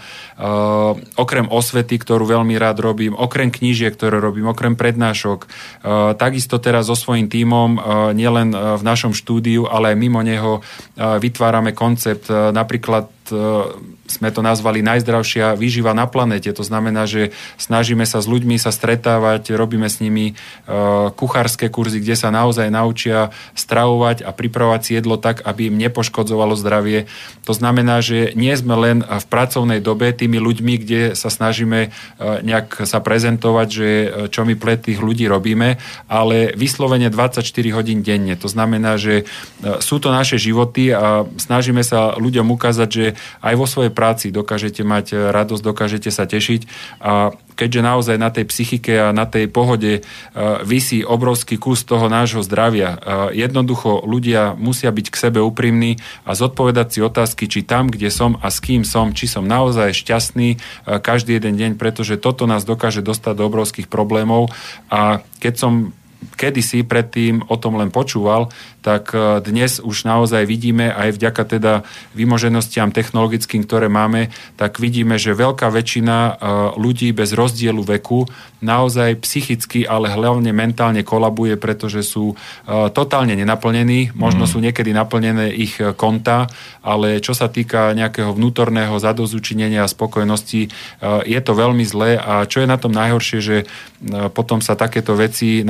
osvety, ktorú veľmi rád robím, okrem knížiek, ktoré robím, okrem prednášok, takisto teraz so svojím tímom, nielen v našom štúdiu, ale aj mimo neho vytvárame koncept, napríklad sme to nazvali najzdravšia výživa na planéte. To znamená, že snažíme sa s ľuďmi sa stretávať, robíme s nimi kuchárske kurzy, kde sa naozaj naučia stravovať a pripravovať si jedlo tak, aby im nepoškodzovalo zdravie. To znamená, že nie sme len v pracovnej dobe tými ľuďmi, kde sa snažíme nejak sa prezentovať, že čo my pre tých ľudí robíme, ale vyslovene 24 hodín denne. To znamená, že sú to naše životy a snažíme sa ľuďom ukázať, že aj vo svojej práci dokážete mať radosť, dokážete sa tešiť a keďže naozaj na tej psychike a na tej pohode visí obrovský kus toho nášho zdravia. Jednoducho ľudia musia byť k sebe úprimní a zodpovedať si otázky, či tam, kde som a s kým som, či som naozaj šťastný každý jeden deň, pretože toto nás dokáže dostať do obrovských problémov a keď som kedysi predtým o tom len počúval, tak dnes už naozaj vidíme aj vďaka teda vymoženostiam technologickým, ktoré máme, tak vidíme, že veľká väčšina ľudí bez rozdielu veku naozaj psychicky, ale hlavne mentálne kolabuje, pretože sú totálne nenaplnení, možno sú niekedy naplnené ich konta, ale čo sa týka nejakého vnútorného zadozučinenia a spokojnosti, je to veľmi zlé a čo je na tom najhoršie, že potom sa takéto veci napríklad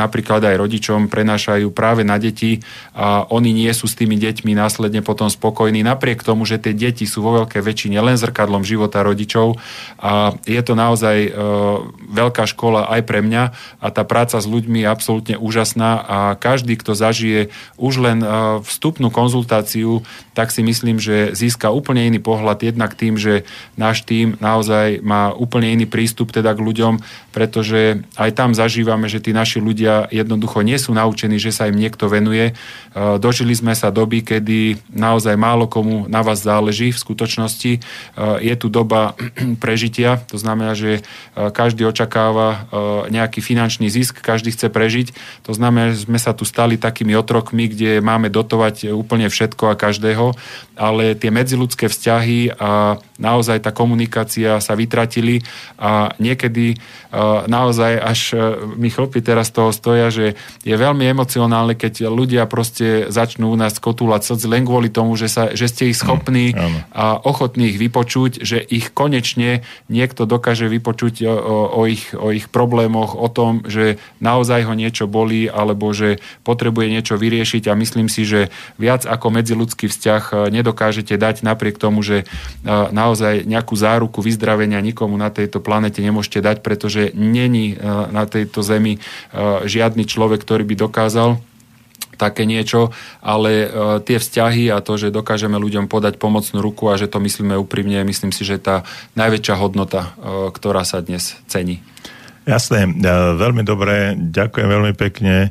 aj rodičom, prenášajú práve na deti a oni nie sú s tými deťmi následne potom spokojní, napriek tomu, že tie deti sú vo veľkej väčšine len zrkadlom života rodičov a je to naozaj veľká škola aj pre mňa a tá práca s ľuďmi je absolútne úžasná a každý, kto zažije už len vstupnú konzultáciu, tak si myslím, že získa úplne iný pohľad jednak tým, že náš tím naozaj má úplne iný prístup teda k ľuďom, pretože aj tam zažívame, že tí naši ľudia jednoducho nie sú naučení, že sa im niekto venuje. Dožili sme sa doby, kedy naozaj málo komu na vás záleží v skutočnosti. Je tu doba prežitia, to znamená, že každý očakáva nejaký finančný zisk, každý chce prežiť. To znamená, že sme sa tu stali takými otrokmi, kde máme dotovať úplne všetko a každého, ale tie medziľudské vzťahy a naozaj tá komunikácia sa vytratili a niekedy naozaj až mi chlpy teraz toho stoja, že je veľmi emocionálne, keď ľudia proste začnú u nás kotúľať slzy len kvôli tomu, že ste ich schopní a ochotní ich vypočuť, že ich konečne niekto dokáže vypočuť o ich problémoch, o tom, že naozaj ho niečo bolí alebo že potrebuje niečo vyriešiť a myslím si, že viac ako medziľudský vzťah nedokážete dať napriek tomu, že naozaj nejakú záruku vyzdravenia nikomu na tejto planete nemôžete dať, pretože není na tejto zemi žiadny človek, ktorý by dokázal také niečo, ale tie vzťahy a to, že dokážeme ľuďom podať pomocnú ruku a že to myslíme úprimne, myslím si, že tá najväčšia hodnota, ktorá sa dnes cení. Jasné, veľmi dobré, ďakujem veľmi pekne.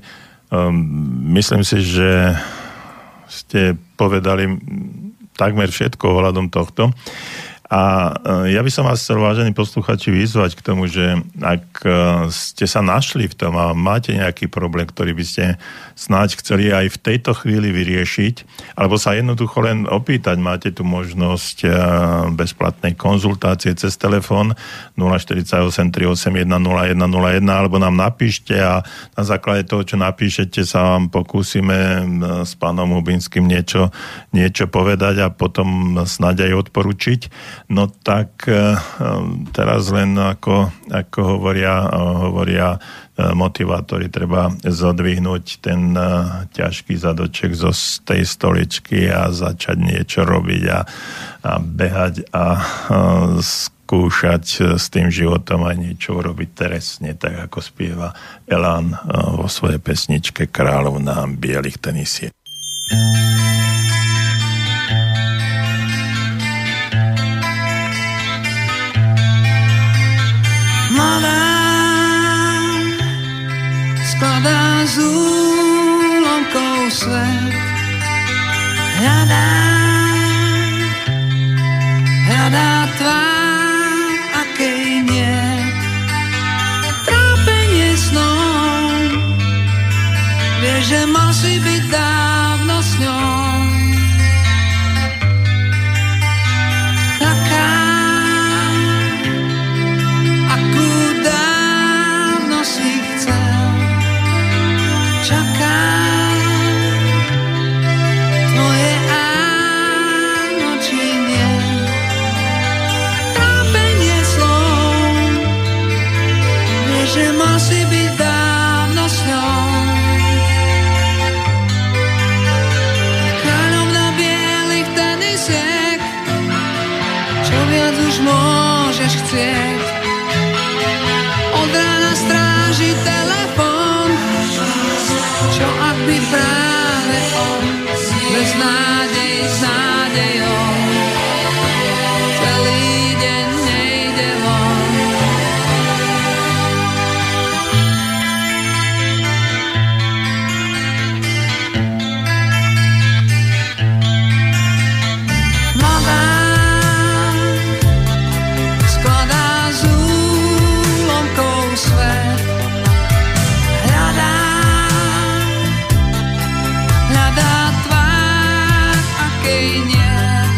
Myslím si, že ste povedali takmer všetko ohľadom tohto. A ja by som vás chcel, vážení posluchači, vyzvať k tomu, že ak ste sa našli v tom a máte nejaký problém, ktorý by ste snáď chceli aj v tejto chvíli vyriešiť, alebo sa jednoducho len opýtať, máte tu možnosť bezplatnej konzultácie cez telefón 048 381 0101, alebo nám napíšte a na základe toho, čo napíšete, sa vám pokúsime s pánom Hubinským niečo povedať a potom snáď aj odporučiť. No tak teraz len ako hovoria motivátori, treba zodvihnúť ten ťažký zadoček zo tej stoličky a začať niečo robiť a behať a skúšať s tým životom aj niečo urobiť teresne, tak ako spieva Elán vo svojej pesničke Kráľovná bielých tenisiek. Skladá z úlomkov svet, hľadá tvár, akej niet. Trápenie snom, vie, že mal si byť dávno s ňou. Taká, akú dávno si chcel. Čakám tvoje áno či nie. Trápenie slov, vieš, že mal si byť dávno s ňou. Kráľovná bielých tenisiek, čo viac už môžeš chcieť. Od rána stráži telefón, čo ak by práve on bez nádej s nádejou celý deň nejde von. Mladá skladá z úlomkov svet, hľadá tvár, akej nie.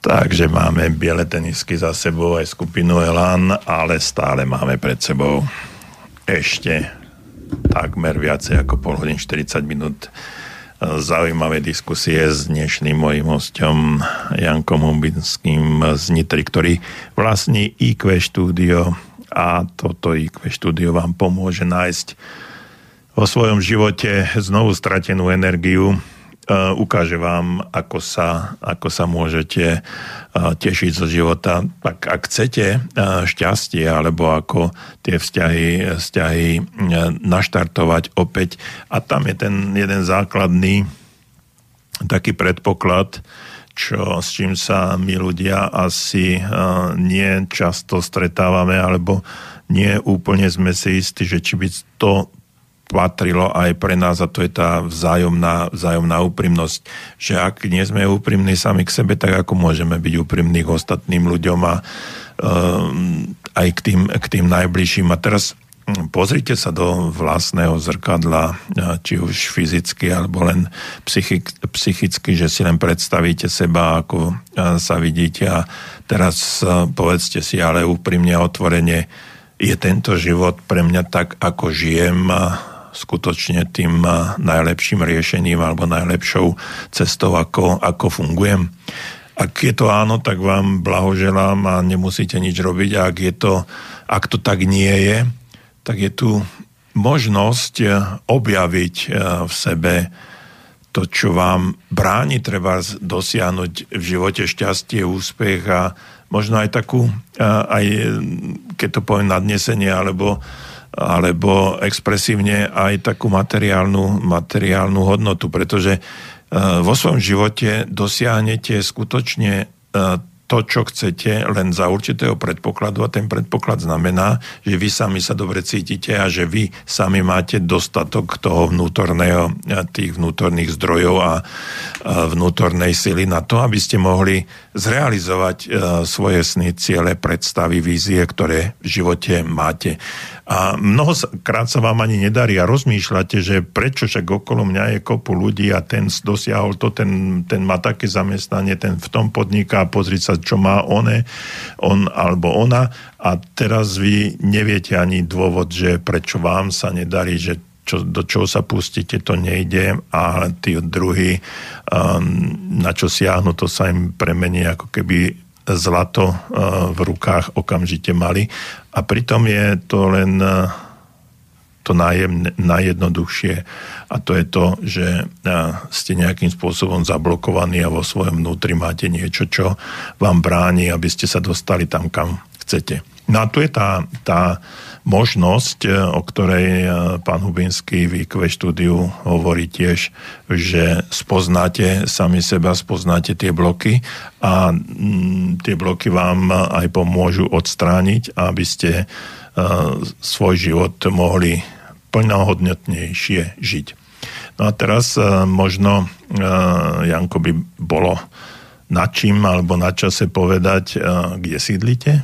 Takže máme biele tenisky za sebou aj skupinu Elan, ale stále máme pred sebou ešte takmer viacej ako pol hodín, 40 minút zaujímavé diskusie s dnešným mojím hosťom Jankom Humbinským z Nitry, ktorý vlastní IQ štúdio a toto IQ štúdio vám pomôže nájsť vo svojom živote znovu stratenú energiu. Ukáže vám, ako sa môžete tešiť zo života. Ak chcete šťastie, alebo ako tie vzťahy naštartovať opäť. A tam je ten jeden základný taký predpoklad, s čím sa my ľudia asi nie často stretávame, alebo nie úplne sme si istí, že či by to patrilo aj pre nás, a to je tá vzájomná úprimnosť. Že ak nie sme úprimní sami k sebe, tak ako môžeme byť úprimní k ostatným ľuďom a aj k tým najbližším. A teraz pozrite sa do vlastného zrkadla, či už fyzicky, alebo len psychicky, že si len predstavíte seba, ako sa vidíte, a teraz povedzte si ale úprimne a otvorene, je tento život pre mňa tak, ako žijem, skutočne tým najlepším riešením alebo najlepšou cestou, ako fungujem. Ak je to áno, tak vám blahoželám a nemusíte nič robiť. A ak to tak nie je, tak je tu možnosť objaviť v sebe to, čo vám bráni treba dosiahnuť v živote šťastie, úspech a možno aj takú, aj keď to poviem nadnesenie, alebo expresívne aj takú materiálnu hodnotu, pretože vo svojom živote dosiahnete skutočne to, čo chcete, len za určitého predpokladu, a ten predpoklad znamená, že vy sami sa dobre cítite a že vy sami máte dostatok toho tých vnútorných zdrojov a vnútornej sily na to, aby ste mohli zrealizovať svoje sny, ciele, predstavy, vízie, ktoré v živote máte. A mnohokrát sa vám ani nedarí a rozmýšľate, že prečo však okolo mňa je kopu ľudí a ten dosiahol to, ten má také zamestnanie, ten v tom podniká, pozrieť sa, čo má on alebo ona, a teraz vy neviete ani dôvod, že prečo vám sa nedarí, že do čoho sa pustíte, to nejde, a tí druhí, na čo siahnu, to sa im premení ako keby zlato v rukách okamžite mali. A pritom je to len to najjednoduchšie, a to je to, že ste nejakým spôsobom zablokovaní a vo svojom vnútri máte niečo, čo vám bráni, aby ste sa dostali tam, kam chcete. No a tu je tá možnosť, o ktorej pán Humbinský v IQ štúdiu hovorí tiež, že spoznáte sami seba, spoznáte tie bloky a tie bloky vám aj pomôžu odstrániť, aby ste svoj život mohli plnohodnotnejšie žiť. No a teraz možno, Janko, by bolo na čím alebo na čase povedať, kde sídlite,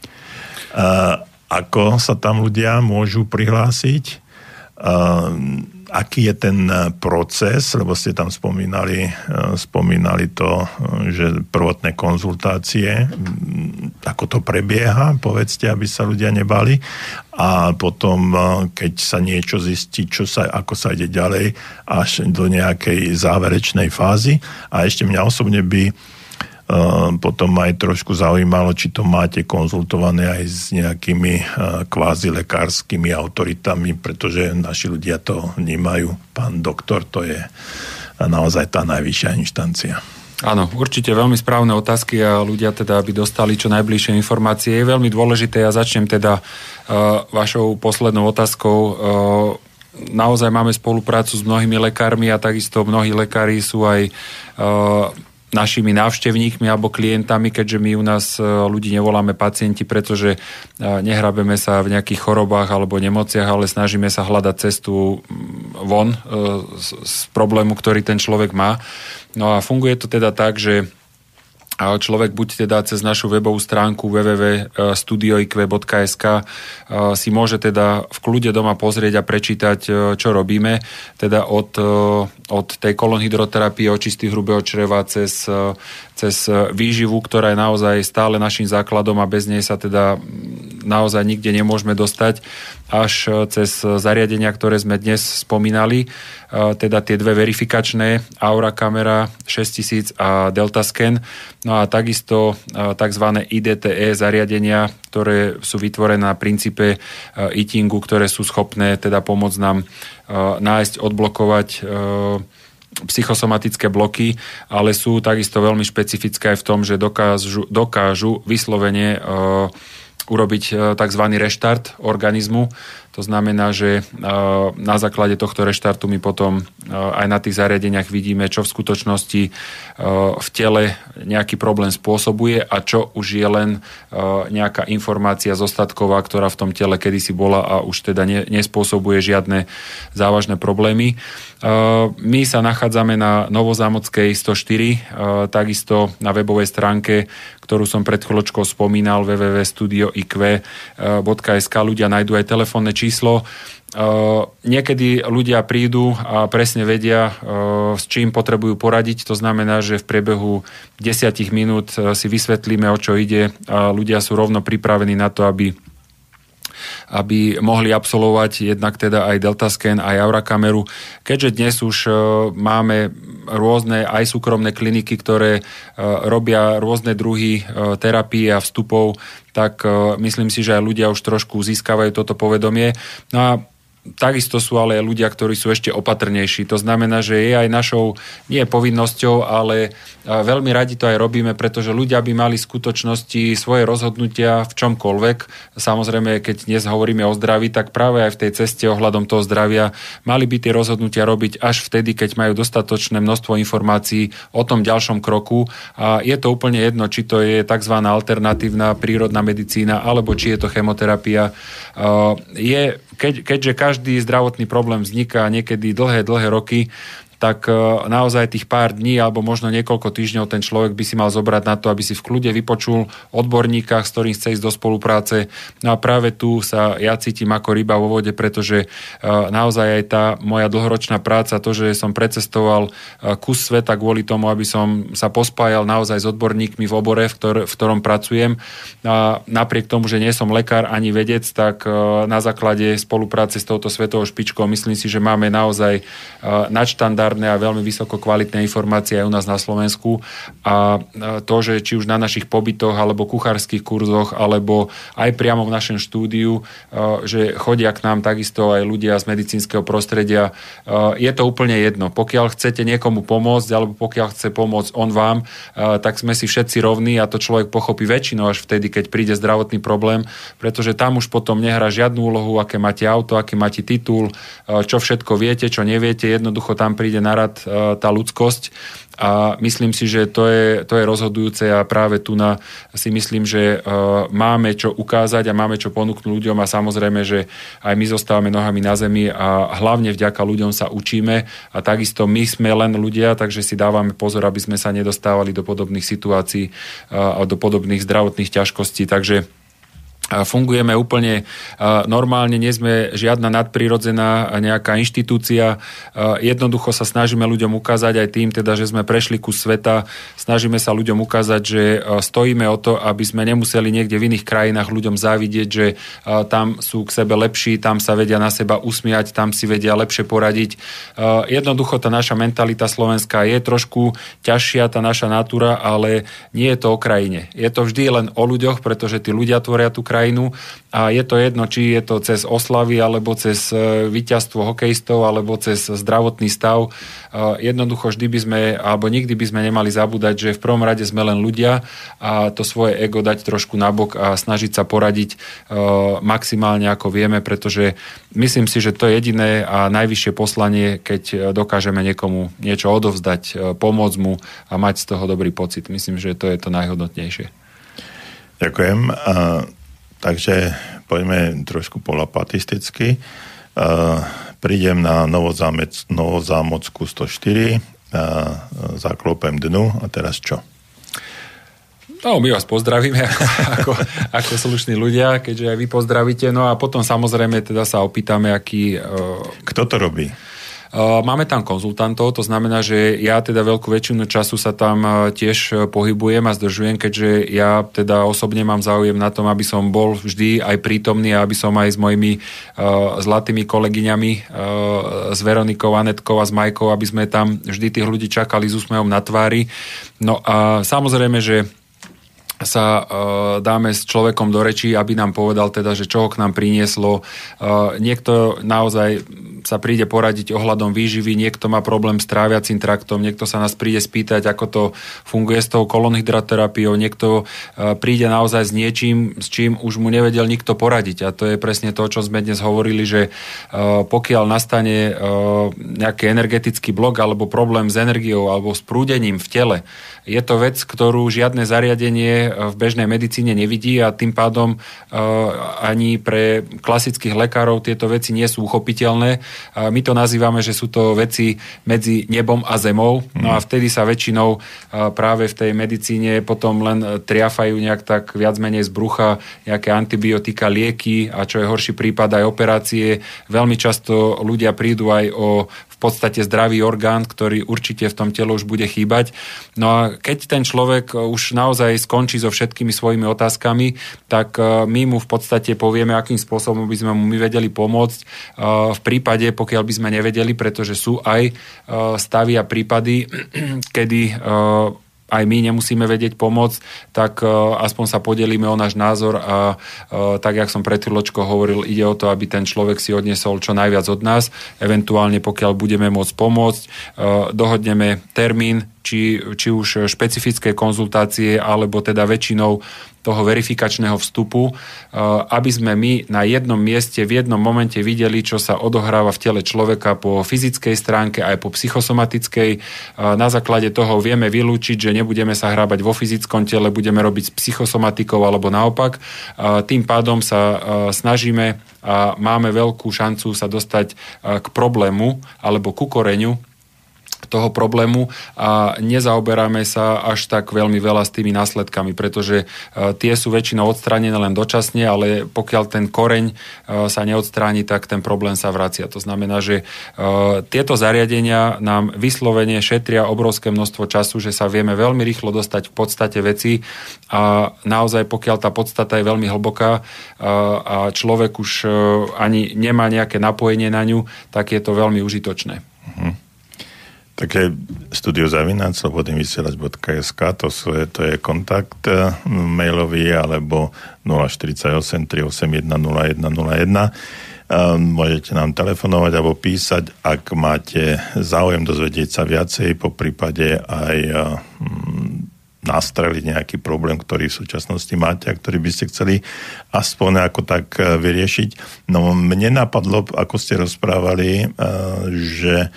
ako sa tam ľudia môžu prihlásiť, aký je ten proces, lebo ste tam spomínali to, že prvotné konzultácie, ako to prebieha, povedzte, aby sa ľudia nebali, a potom, keď sa niečo zistí, ako sa ide ďalej, až do nejakej záverečnej fázy. A ešte mňa osobne by potom aj trošku zaujímalo, či to máte konzultované aj s nejakými kvázi lekárskymi autoritami, pretože naši ľudia to vnímajú. Pán doktor, to je naozaj tá najvyššia inštancia. Áno, určite veľmi správne otázky a ľudia teda, aby dostali čo najbližšie informácie. Je veľmi dôležité, ja začnem teda vašou poslednou otázkou. Naozaj máme spoluprácu s mnohými lekármi a takisto mnohí lekári sú aj našimi návštevníkmi alebo klientami, keďže my u nás ľudí nevoláme pacienti, pretože nehrabeme sa v nejakých chorobách alebo nemociach, ale snažíme sa hľadať cestu von z problému, ktorý ten človek má. No a funguje to teda tak, že človek buď teda cez našu webovú stránku www.studioiq.sk si môže teda v kľude doma pozrieť a prečítať, čo robíme, teda od tej kolonhydroterapie, očistých hrubého čreva cez výživu, ktorá je naozaj stále našim základom a bez nej sa teda naozaj nikde nemôžeme dostať, až cez zariadenia, ktoré sme dnes spomínali, teda tie dve verifikačné, Aura kamera 6000 a Deltascan, no a takisto tzv. IDTE zariadenia, ktoré sú vytvorené na princípe eatingu, ktoré sú schopné teda pomôcť nám nájsť, odblokovať psychosomatické bloky, ale sú takisto veľmi špecifické aj v tom, že dokážu vyslovene urobiť tzv. Reštart organizmu. To znamená, že na základe tohto reštartu my potom aj na tých zariadeniach vidíme, čo v skutočnosti v tele nejaký problém spôsobuje a čo už je len nejaká informácia zostatková, ktorá v tom tele kedysi bola a už teda nespôsobuje žiadne závažné problémy. My sa nachádzame na Novozámodskej 104, takisto na webovej stránke, ktorú som pred chvíľočkou spomínal, www.studioiq.sk. Ľudia nájdú aj telefónne číslo. Niekedy ľudia prídu a presne vedia, s čím potrebujú poradiť. To znamená, že v priebehu 10 minút si vysvetlíme, o čo ide a ľudia sú rovno pripravení na to, aby mohli absolvovať jednak teda aj Deltascan, aj Aura kameru. Keďže dnes už máme rôzne aj súkromné kliniky, ktoré robia rôzne druhy terapie a vstupov, tak myslím si, že aj ľudia už trošku získavajú toto povedomie. No a takisto sú ale aj ľudia, ktorí sú ešte opatrnejší. To znamená, že je aj našou, nie povinnosťou, ale veľmi radi to aj robíme, pretože ľudia by mali v skutočnosti svoje rozhodnutia v čomkoľvek. Samozrejme, keď dnes hovoríme o zdraví, tak práve aj v tej ceste ohľadom toho zdravia mali by tie rozhodnutia robiť až vtedy, keď majú dostatočné množstvo informácií o tom ďalšom kroku. A je to úplne jedno, či to je tzv. Alternatívna prírodná medicína, alebo či je to chemoterapia. Keďže každý zdravotný problém vzniká niekedy dlhé roky, tak naozaj tých pár dní alebo možno niekoľko týždňov ten človek by si mal zobrať na to, aby si v kľude vypočul odborníka, s ktorým chce ísť do spolupráce. No a práve tu sa ja cítim ako ryba vo vode, pretože naozaj aj tá moja dlhoročná práca, to, že som precestoval kus sveta kvôli tomu, aby som sa pospájal naozaj s odborníkmi v obore, v ktorom pracujem. A napriek tomu, že nie som lekár ani vedec, tak na základe spolupráce s touto svetovou špičkou myslím si, že máme naozaj nadštandardné a veľmi vysoko kvalitné informácie aj u nás na Slovensku a to, že či už na našich pobytoch alebo kuchárskych kurzoch alebo aj priamo v našom štúdiu, že chodia k nám takisto aj ľudia z medicínskeho prostredia, je to úplne jedno. Pokiaľ chcete niekomu pomôcť alebo pokiaľ chce pomôcť on vám, tak sme si všetci rovní a to človek pochopí väčšinou až vtedy, keď príde zdravotný problém, pretože tam už potom nehrá žiadnu úlohu, aké máte auto, aký máte titul, čo všetko viete, čo neviete, jednoducho tam príde na rad tá ľudskosť a myslím si, že to je rozhodujúce a práve tu si myslím, že máme čo ukázať a máme čo ponúknuť ľuďom a samozrejme, že aj my zostávame nohami na zemi a hlavne vďaka ľuďom sa učíme a takisto my sme len ľudia, takže si dávame pozor, aby sme sa nedostávali do podobných situácií a do podobných zdravotných ťažkostí, takže fungujeme úplne normálne, nie sme žiadna nadprirodzená nejaká inštitúcia. Jednoducho sa snažíme ľuďom ukázať aj tým, teda, že sme prešli kus sveta, snažíme sa ľuďom ukázať, že stojíme o to, aby sme nemuseli niekde v iných krajinách ľuďom závidieť, že tam sú k sebe lepší, tam sa vedia na seba usmiať, tam si vedia lepšie poradiť. Jednoducho tá naša mentalita slovenská je trošku ťažšia, tá naša natúra, ale nie je to o krajine. Je to vždy len o ľuďoch, pretože tí ľudia tvoria tú krajinu a je to jedno, či je to cez oslavy, alebo cez víťazstvo hokejistov, alebo cez zdravotný stav. Jednoducho vždy by sme, alebo nikdy by sme nemali zabúdať, že v prvom rade sme len ľudia a to svoje ego dať trošku nabok a snažiť sa poradiť maximálne ako vieme, pretože myslím si, že to je jediné a najvyššie poslanie, keď dokážeme niekomu niečo odovzdať, pomôcť mu a mať z toho dobrý pocit. Myslím, že to je to najhodnotnejšie. Ďakujem. Takže poďme trošku polapatisticky. Prídem na Novozámodskú 104, zaklopem dnu a teraz čo? No, my vás pozdravíme ako slušní ľudia, keďže aj vy pozdravíte. No a potom samozrejme teda sa opýtame, aký... Kto to robí? Máme tam konzultantov, to znamená, že ja teda veľkú väčšinu času sa tam tiež pohybujem a zdržujem, keďže ja teda osobne mám záujem na tom, aby som bol vždy aj prítomný a aby som aj s mojimi zlatými kolegyňami, s Veronikou, Anetkou a s Majkou, aby sme tam vždy tých ľudí čakali s úsmevom na tvári. No a samozrejme, že sa dáme s človekom do rečí, aby nám povedal teda, že čo ho k nám prinieslo. Niekto naozaj sa príde poradiť ohľadom výživy, niekto má problém s tráviacím traktom, niekto sa nás príde spýtať, ako to funguje s tou kolonhydraterapiou, niekto príde naozaj s niečím, s čím už mu nevedel nikto poradiť. A to je presne to, čo sme dnes hovorili, že pokiaľ nastane nejaký energetický blok alebo problém s energiou alebo s prúdením v tele, je to vec, ktorú žiadne zariadenie v bežnej medicíne nevidí a tým pádom ani pre klasických lekárov tieto veci nie sú uchopiteľné. My to nazývame, že sú to veci medzi nebom a zemou. No a vtedy sa väčšinou práve v tej medicíne potom len triafajú nejak tak viac menej z brucha nejaké antibiotika, lieky a čo je horší prípad aj operácie. Veľmi často ľudia prídu aj o v podstate zdravý orgán, ktorý určite v tom tele už bude chýbať. No a keď ten človek už naozaj skončí so všetkými svojimi otázkami, tak my mu v podstate povieme, akým spôsobom by sme mu my vedeli pomôcť. V prípade, pokiaľ by sme nevedeli, pretože sú aj stavy a prípady, kedy aj my nemusíme vedieť pomôcť, tak aspoň sa podelíme o náš názor a tak, jak som pred chvíľočkou hovoril, ide o to, aby ten človek si odniesol čo najviac od nás. Eventuálne, pokiaľ budeme môcť pomôcť, dohodneme termín, či už špecifické konzultácie, alebo teda väčšinou toho verifikačného vstupu, aby sme my na jednom mieste, v jednom momente videli, čo sa odohráva v tele človeka po fyzickej stránke aj po psychosomatickej. Na základe toho vieme vylúčiť, že nebudeme sa hrábať vo fyzickom tele, budeme robiť s psychosomatikou alebo naopak. Tým pádom sa snažíme a máme veľkú šancu sa dostať k problému alebo ku koreňu toho problému a nezaoberáme sa až tak veľmi veľa s tými následkami, pretože tie sú väčšinou odstránené len dočasne, ale pokiaľ ten koreň sa neodstráni, tak ten problém sa vracia. To znamená, že tieto zariadenia nám vyslovene šetria obrovské množstvo času, že sa vieme veľmi rýchlo dostať v podstate veci a naozaj pokiaľ tá podstata je veľmi hlboká a človek už ani nemá nejaké napojenie na ňu, tak je to veľmi užitočné. Také studio@slobodnyvysielac.sk, to je kontakt mailový alebo 048 381 0101. Môžete nám telefonovať alebo písať, ak máte záujem dozvedieť sa viacej, po prípade aj nastreliť nejaký problém, ktorý v súčasnosti máte a ktorý by ste chceli aspoň ako tak vyriešiť. No mne napadlo, ako ste rozprávali, že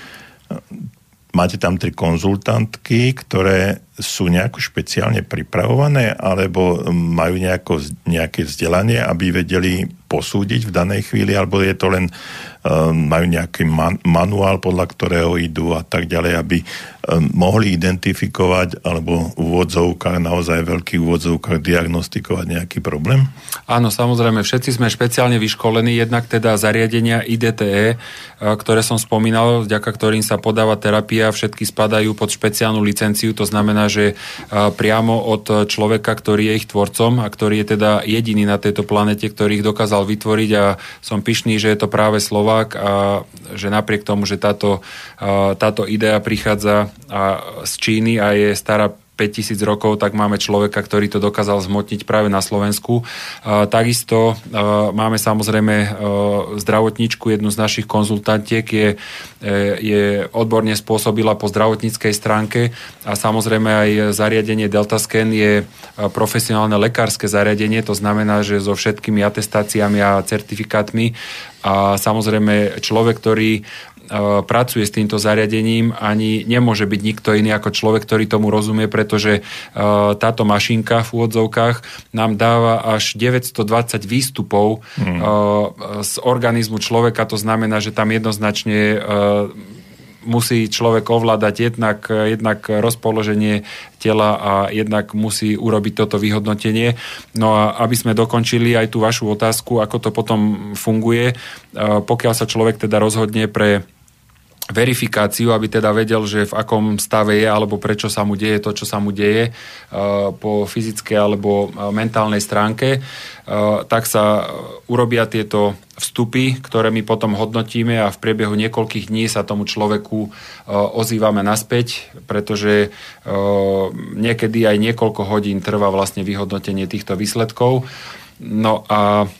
máte tam 3 konzultantky, ktoré sú nejako špeciálne pripravované alebo majú nejaké vzdelanie, aby vedeli posúdiť v danej chvíli, alebo je to len majú nejaký manuál, podľa ktorého idú a tak ďalej, aby mohli identifikovať alebo v úvodzovkách, naozaj veľkých úvodzovkách diagnostikovať nejaký problém? Áno, samozrejme, všetci sme špeciálne vyškolení, jednak teda zariadenia IDTE, ktoré som spomínal, vďaka ktorým sa podáva terapia, všetky spadajú pod špeciálnu licenciu, to znamená, že priamo od človeka, ktorý je ich tvorcom a ktorý je teda jediný na tejto planete, ktorý ich dokázal vytvoriť a som pyšný, že je to práve Slovák a že napriek tomu, že táto idea prichádza z Číny a je stará 5000 rokov, tak máme človeka, ktorý to dokázal zhmotniť práve na Slovensku. Takisto máme samozrejme zdravotníčku, jednu z našich konzultantiek, je odborne spôsobila po zdravotníckej stránke a samozrejme aj zariadenie Deltascan je profesionálne lekárske zariadenie, to znamená, že so všetkými atestáciami a certifikátmi a samozrejme človek, ktorý pracuje s týmto zariadením, ani nemôže byť nikto iný ako človek, ktorý tomu rozumie, pretože táto mašinka v úvodzovkách nám dáva až 920 výstupov z organizmu človeka, to znamená, že tam jednoznačne musí človek ovládať jednak rozpoloženie tela a jednak musí urobiť toto vyhodnotenie. No a aby sme dokončili aj tú vašu otázku, ako to potom funguje, pokiaľ sa človek teda rozhodne pre verifikáciu, aby teda vedel, že v akom stave je, alebo prečo sa mu deje to, čo sa mu deje po fyzickej alebo mentálnej stránke, tak sa urobia tieto vstupy, ktoré my potom hodnotíme a v priebehu niekoľkých dní sa tomu človeku ozývame naspäť, pretože niekedy aj niekoľko hodín trvá vlastne vyhodnotenie týchto výsledkov. No a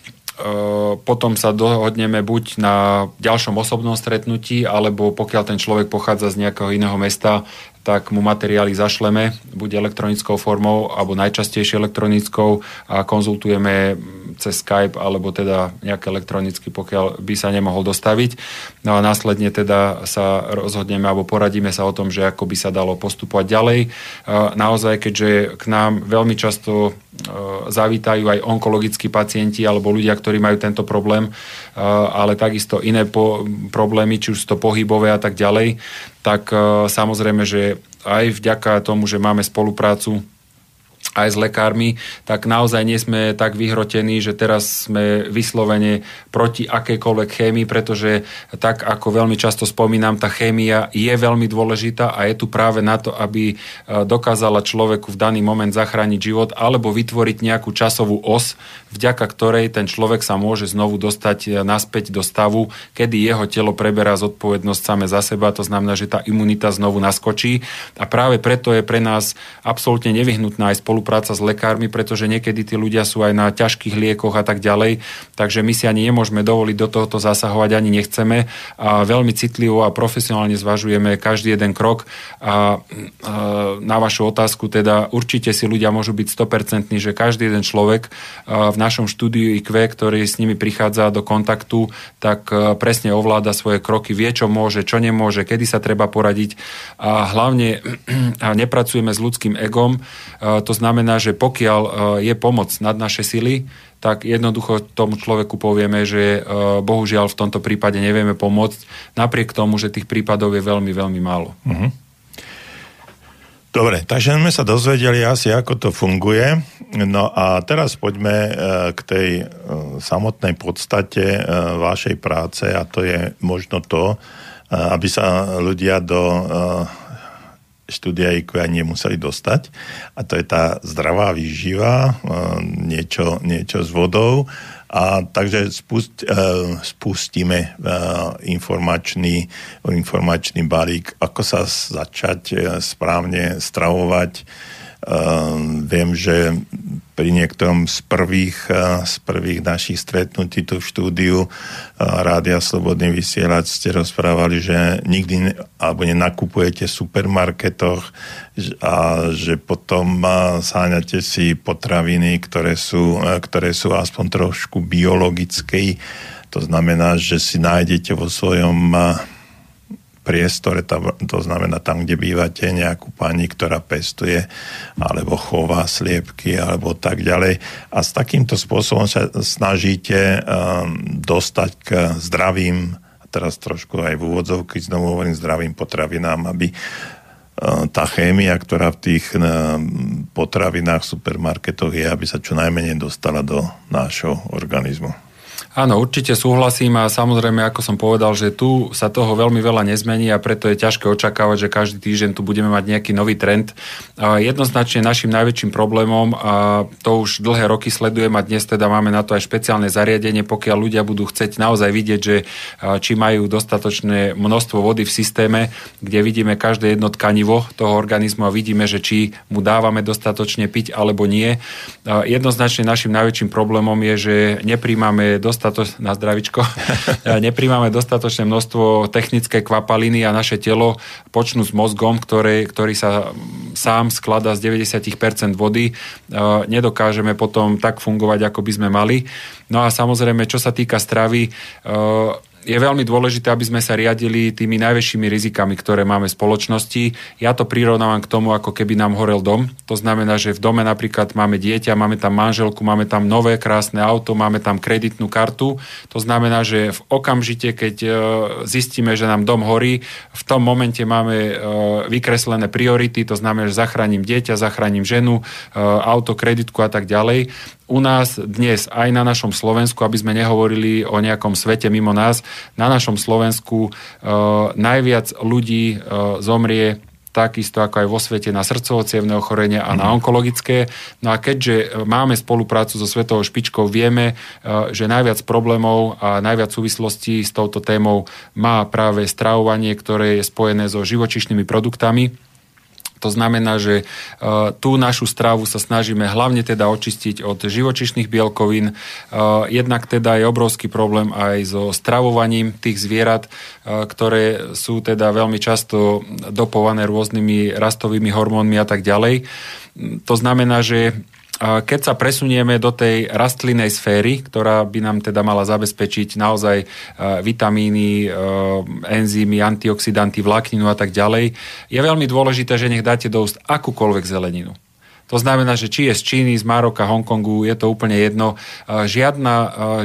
potom sa dohodneme buď na ďalšom osobnom stretnutí, alebo pokiaľ ten človek pochádza z nejakého iného mesta, tak mu materiály zašleme, buď elektronickou formou, alebo najčastejšie elektronickou a konzultujeme cez Skype, alebo teda nejak elektronicky, pokiaľ by sa nemohol dostaviť. No a následne teda sa rozhodneme, alebo poradíme sa o tom, že ako by sa dalo postupovať ďalej. Naozaj, keďže k nám veľmi často zavítajú aj onkologickí pacienti alebo ľudia, ktorí majú tento problém, ale takisto iné problémy, či už sú to pohybové a tak ďalej, tak samozrejme, že aj vďaka tomu, že máme spoluprácu aj s lekármi, tak naozaj nie sme tak vyhrotení, že teraz sme vyslovene proti akejkoľvek chémii, pretože tak ako veľmi často spomínam, tá chémia je veľmi dôležitá a je tu práve na to, aby dokázala človeku v daný moment zachrániť život alebo vytvoriť nejakú časovú os, vďaka ktorej ten človek sa môže znovu dostať naspäť do stavu, kedy jeho telo preberá zodpovednosť same za seba, to znamená, že tá imunita znovu naskočí a práve preto je pre nás absolútne nevyhnutná aj spolupráca s lekármi, pretože niekedy tí ľudia sú aj na ťažkých liekoch a tak ďalej, takže my si ani nemôžeme dovoliť do tohoto zasahovať, ani nechceme a veľmi citlivo a profesionálne zvažujeme každý jeden krok a na vašu otázku teda určite si ľudia môžu byť 100%, že každý jeden človek v našom štúdiu IQ, ktorý s nimi prichádza do kontaktu, tak presne ovláda svoje kroky, vie, čo môže, čo nemôže, kedy sa treba poradiť a hlavne nepracujeme s ľudským egom, to znamená, že pokiaľ je pomoc nad naše sily, tak jednoducho tomu človeku povieme, že bohužiaľ v tomto prípade nevieme pomôcť, napriek tomu, že tých prípadov je veľmi, veľmi málo. Uh-huh. Dobre, takže sme sa dozvedeli asi, ako to funguje. No a teraz poďme k tej samotnej podstate vašej práce a to je možno to, aby sa ľudia do štúdia IQ nemuseli dostať. A to je tá zdravá výživa, niečo s vodou. A takže spustíme informačný balík, ako sa začať správne stravovať. Viem, že pri niektorom z prvých našich stretnutí tu v štúdiu Rádia Slobodný vysielač ste rozprávali, že nikdy alebo nenakupujete v supermarketoch a že potom sáňate si potraviny, ktoré sú aspoň trošku biologické. To znamená, že si nájdete vo svojom priestore, to znamená tam, kde bývate, nejakú pani, ktorá pestuje alebo chová sliepky alebo tak ďalej. A s takýmto spôsobom sa snažíte dostať k zdravým, a teraz trošku aj v úvodzovky znovu hovorím, zdravým potravinám, aby tá chémia, ktorá v tých potravinách v supermarketoch je, aby sa čo najmenej dostala do nášho organizmu. Áno, určite súhlasím a samozrejme, ako som povedal, že tu sa toho veľmi veľa nezmení a preto je ťažké očakávať, že každý týždeň tu budeme mať nejaký nový trend. Jednoznačne našim najväčším problémom, a to už dlhé roky sledujem a dnes teda máme na to aj špeciálne zariadenie, pokiaľ ľudia budú chcieť naozaj vidieť, že či majú dostatočné množstvo vody v systéme, kde vidíme každé jedno tkanivo toho organizmu a vidíme, že či mu dávame dostatočne piť alebo nie. Jednoznačne našim najväčším problémom je, že nepríjmame na zdravičko. Nepríjmame dostatočné množstvo technické kvapaliny a naše telo počnú s mozgom, ktorý sa sám skladá z 90% vody. Nedokážeme potom tak fungovať, ako by sme mali. No a samozrejme, čo sa týka stravy, je veľmi dôležité, aby sme sa riadili tými najväčšími rizikami, ktoré máme v spoločnosti. Ja to prirovnávam k tomu, ako keby nám horel dom. To znamená, že v dome napríklad máme dieťa, máme tam manželku, máme tam nové krásne auto, máme tam kreditnú kartu. To znamená, že v okamžite, keď zistíme, že nám dom horí, v tom momente máme vykreslené priority, to znamená, že zachránim dieťa, zachránim ženu, auto, kreditku a tak ďalej. U nás dnes, aj na našom Slovensku, aby sme nehovorili o nejakom svete mimo nás, na našom Slovensku najviac ľudí zomrie takisto ako aj vo svete na srdcovo-cievne ochorenia a na onkologické. No a keďže máme spoluprácu so svetovou špičkou, vieme, že najviac problémov a najviac súvislostí s touto témou má práve stravovanie, ktoré je spojené so živočíšnymi produktami. To znamená, že tú našu stravu sa snažíme hlavne teda očistiť od živočíšnych bielkovín. Jednak teda je obrovský problém aj so stravovaním tých zvierat, ktoré sú teda veľmi často dopované rôznymi rastovými hormónmi a tak ďalej. To znamená, že keď sa presunieme do tej rastlinnej sféry, ktorá by nám teda mala zabezpečiť naozaj vitamíny, enzymy, antioxidanty, vlákninu a tak ďalej, je veľmi dôležité, že nech dáte do úst akúkoľvek zeleninu. To znamená, že či je z Číny, z Maroka, Hongkongu, je to úplne jedno. Žiadna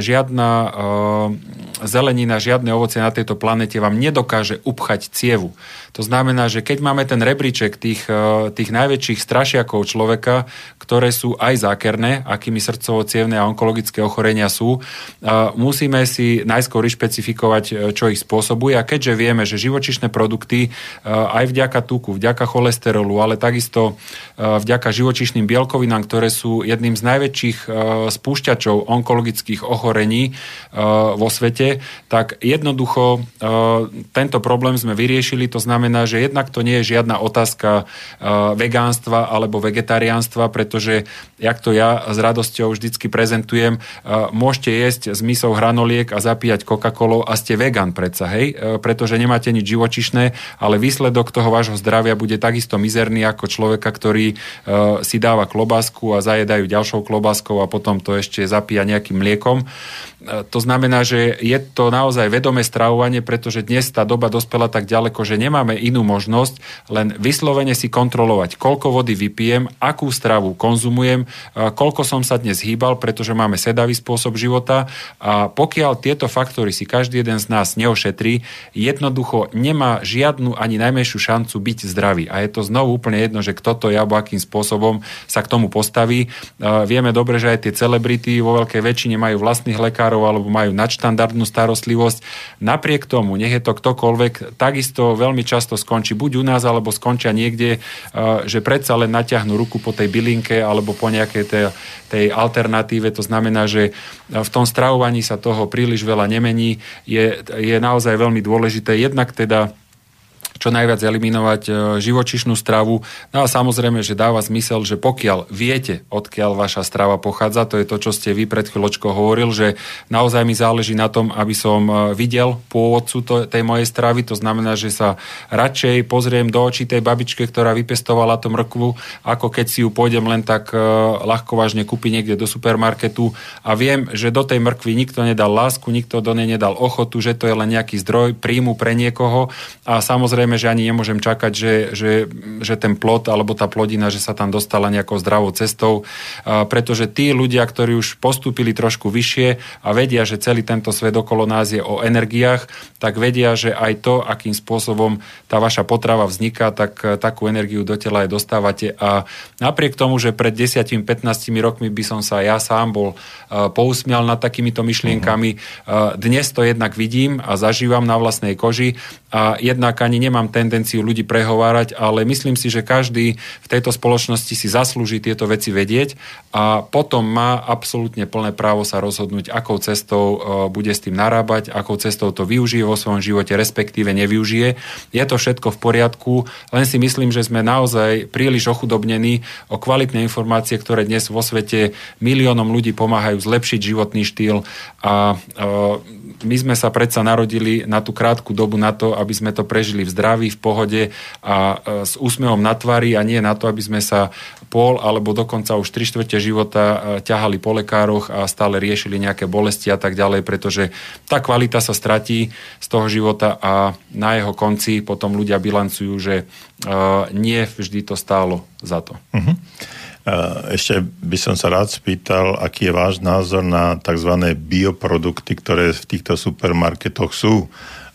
zelenina, žiadne ovocie na tejto planete vám nedokáže upchať cievu. To znamená, že keď máme ten rebríček tých najväčších strašiakov človeka, ktoré sú aj zákerné, akými srdcovo-cievne a onkologické ochorenia sú, musíme si najskôr špecifikovať, čo ich spôsobuje. A keďže vieme, že živočíšne produkty aj vďaka tuku, vďaka cholesterolu, ale takisto vďaka živočíšnym bielkovinám, ktoré sú jedným z najväčších spúšťačov onkologických ochorení vo svete, tak jednoducho tento problém sme vyriešili. To znamená, že jednak to nie je žiadna otázka vegánstva alebo vegetariánstva, pretože, jak to ja s radosťou vždycky prezentujem, môžete jesť s misou hranoliek a zapíjať Coca-Colou a ste vegan predsa, hej? Pretože nemáte nič živočišné, ale výsledok toho vášho zdravia bude takisto mizerný ako človeka, ktorý si dáva klobásku a zajedajú ďalšou klobáskou a potom to ešte zapíja nejakým mliekom. To znamená, že je to naozaj vedomé stravovanie, pretože dnes tá doba dospela tak ďaleko, že nemáme inú možnosť, len vyslovene si kontrolovať, koľko vody vypijem, akú stravu konzumujem, koľko som sa dnes hýbal, pretože máme sedavý spôsob života a pokiaľ tieto faktory si každý jeden z nás neošetrí, jednoducho nemá žiadnu ani najmenšiu šancu byť zdravý. A je to znovu úplne jedno, že kto to je alebo akým spôsobom sa k tomu postaví. Vieme dobre, že aj tie celebrity vo veľkej väčšine majú vlastných lekárov alebo majú nadštandardnú starostlivosť. Napriek tomu, nech je to ktokoľvek, takisto veľmi často skončí buď u nás, alebo skončia niekde, že predsa len natiahnu ruku po tej bylinke alebo po nejakej tej alternatíve. To znamená, že v tom stravovaní sa toho príliš veľa nemení. Je naozaj veľmi dôležité jednak teda čo najviac eliminovať živočíšnu stravu. No a samozrejme, že dáva zmysel, že pokiaľ viete, odkiaľ vaša strava pochádza, to je to, čo ste vy pred chvíľočkou hovoril, že naozaj mi záleží na tom, aby som videl pôvodcu tej mojej stravy. To znamená, že sa radšej pozriem do očí tej babičke, ktorá vypestovala tú mrkvu, ako keď si ju pôjdem len tak ľahkovážne kúpiť niekde do supermarketu a viem, že do tej mrkvy nikto nedal lásku, nikto do nej nedal ochotu, že to je len nejaký zdroj príjmu pre niekoho a samozrejme, že ani nemôžem čakať, že ten plod alebo tá plodina, že sa tam dostala nejakou zdravou cestou, pretože tí ľudia, ktorí už postúpili trošku vyššie a vedia, že celý tento svet okolo nás je o energiách, tak vedia, že aj to, akým spôsobom tá vaša potrava vzniká, tak takú energiu do tela aj dostávate a napriek tomu, že pred 10-15 rokmi by som sa ja sám bol pousmial nad takýmito myšlienkami, dnes to jednak vidím a zažívam na vlastnej koži a jednak ani nemám tendenciu ľudí prehovárať, ale myslím si, že každý v tejto spoločnosti si zaslúži tieto veci vedieť a potom má absolútne plné právo sa rozhodnúť, akou cestou bude s tým narábať, akou cestou to využije vo svojom živote, respektíve nevyužije. Je to všetko v poriadku, len si myslím, že sme naozaj príliš ochudobnení o kvalitné informácie, ktoré dnes vo svete miliónom ľudí pomáhajú zlepšiť životný štýl a my sme sa predsa narodili na tú krátku dobu na to, aby sme to prežili v zdraví, v pohode a s úsmevom na tvári a nie na to, aby sme sa pol alebo dokonca už 3/4 života ťahali po lekároch a stále riešili nejaké bolesti a tak ďalej, pretože tá kvalita sa stratí z toho života a na jeho konci potom ľudia bilancujú, že nie vždy to stálo za to. Ešte by som sa rád spýtal, aký je váš názor na tzv. Bioprodukty, ktoré v týchto supermarketoch sú.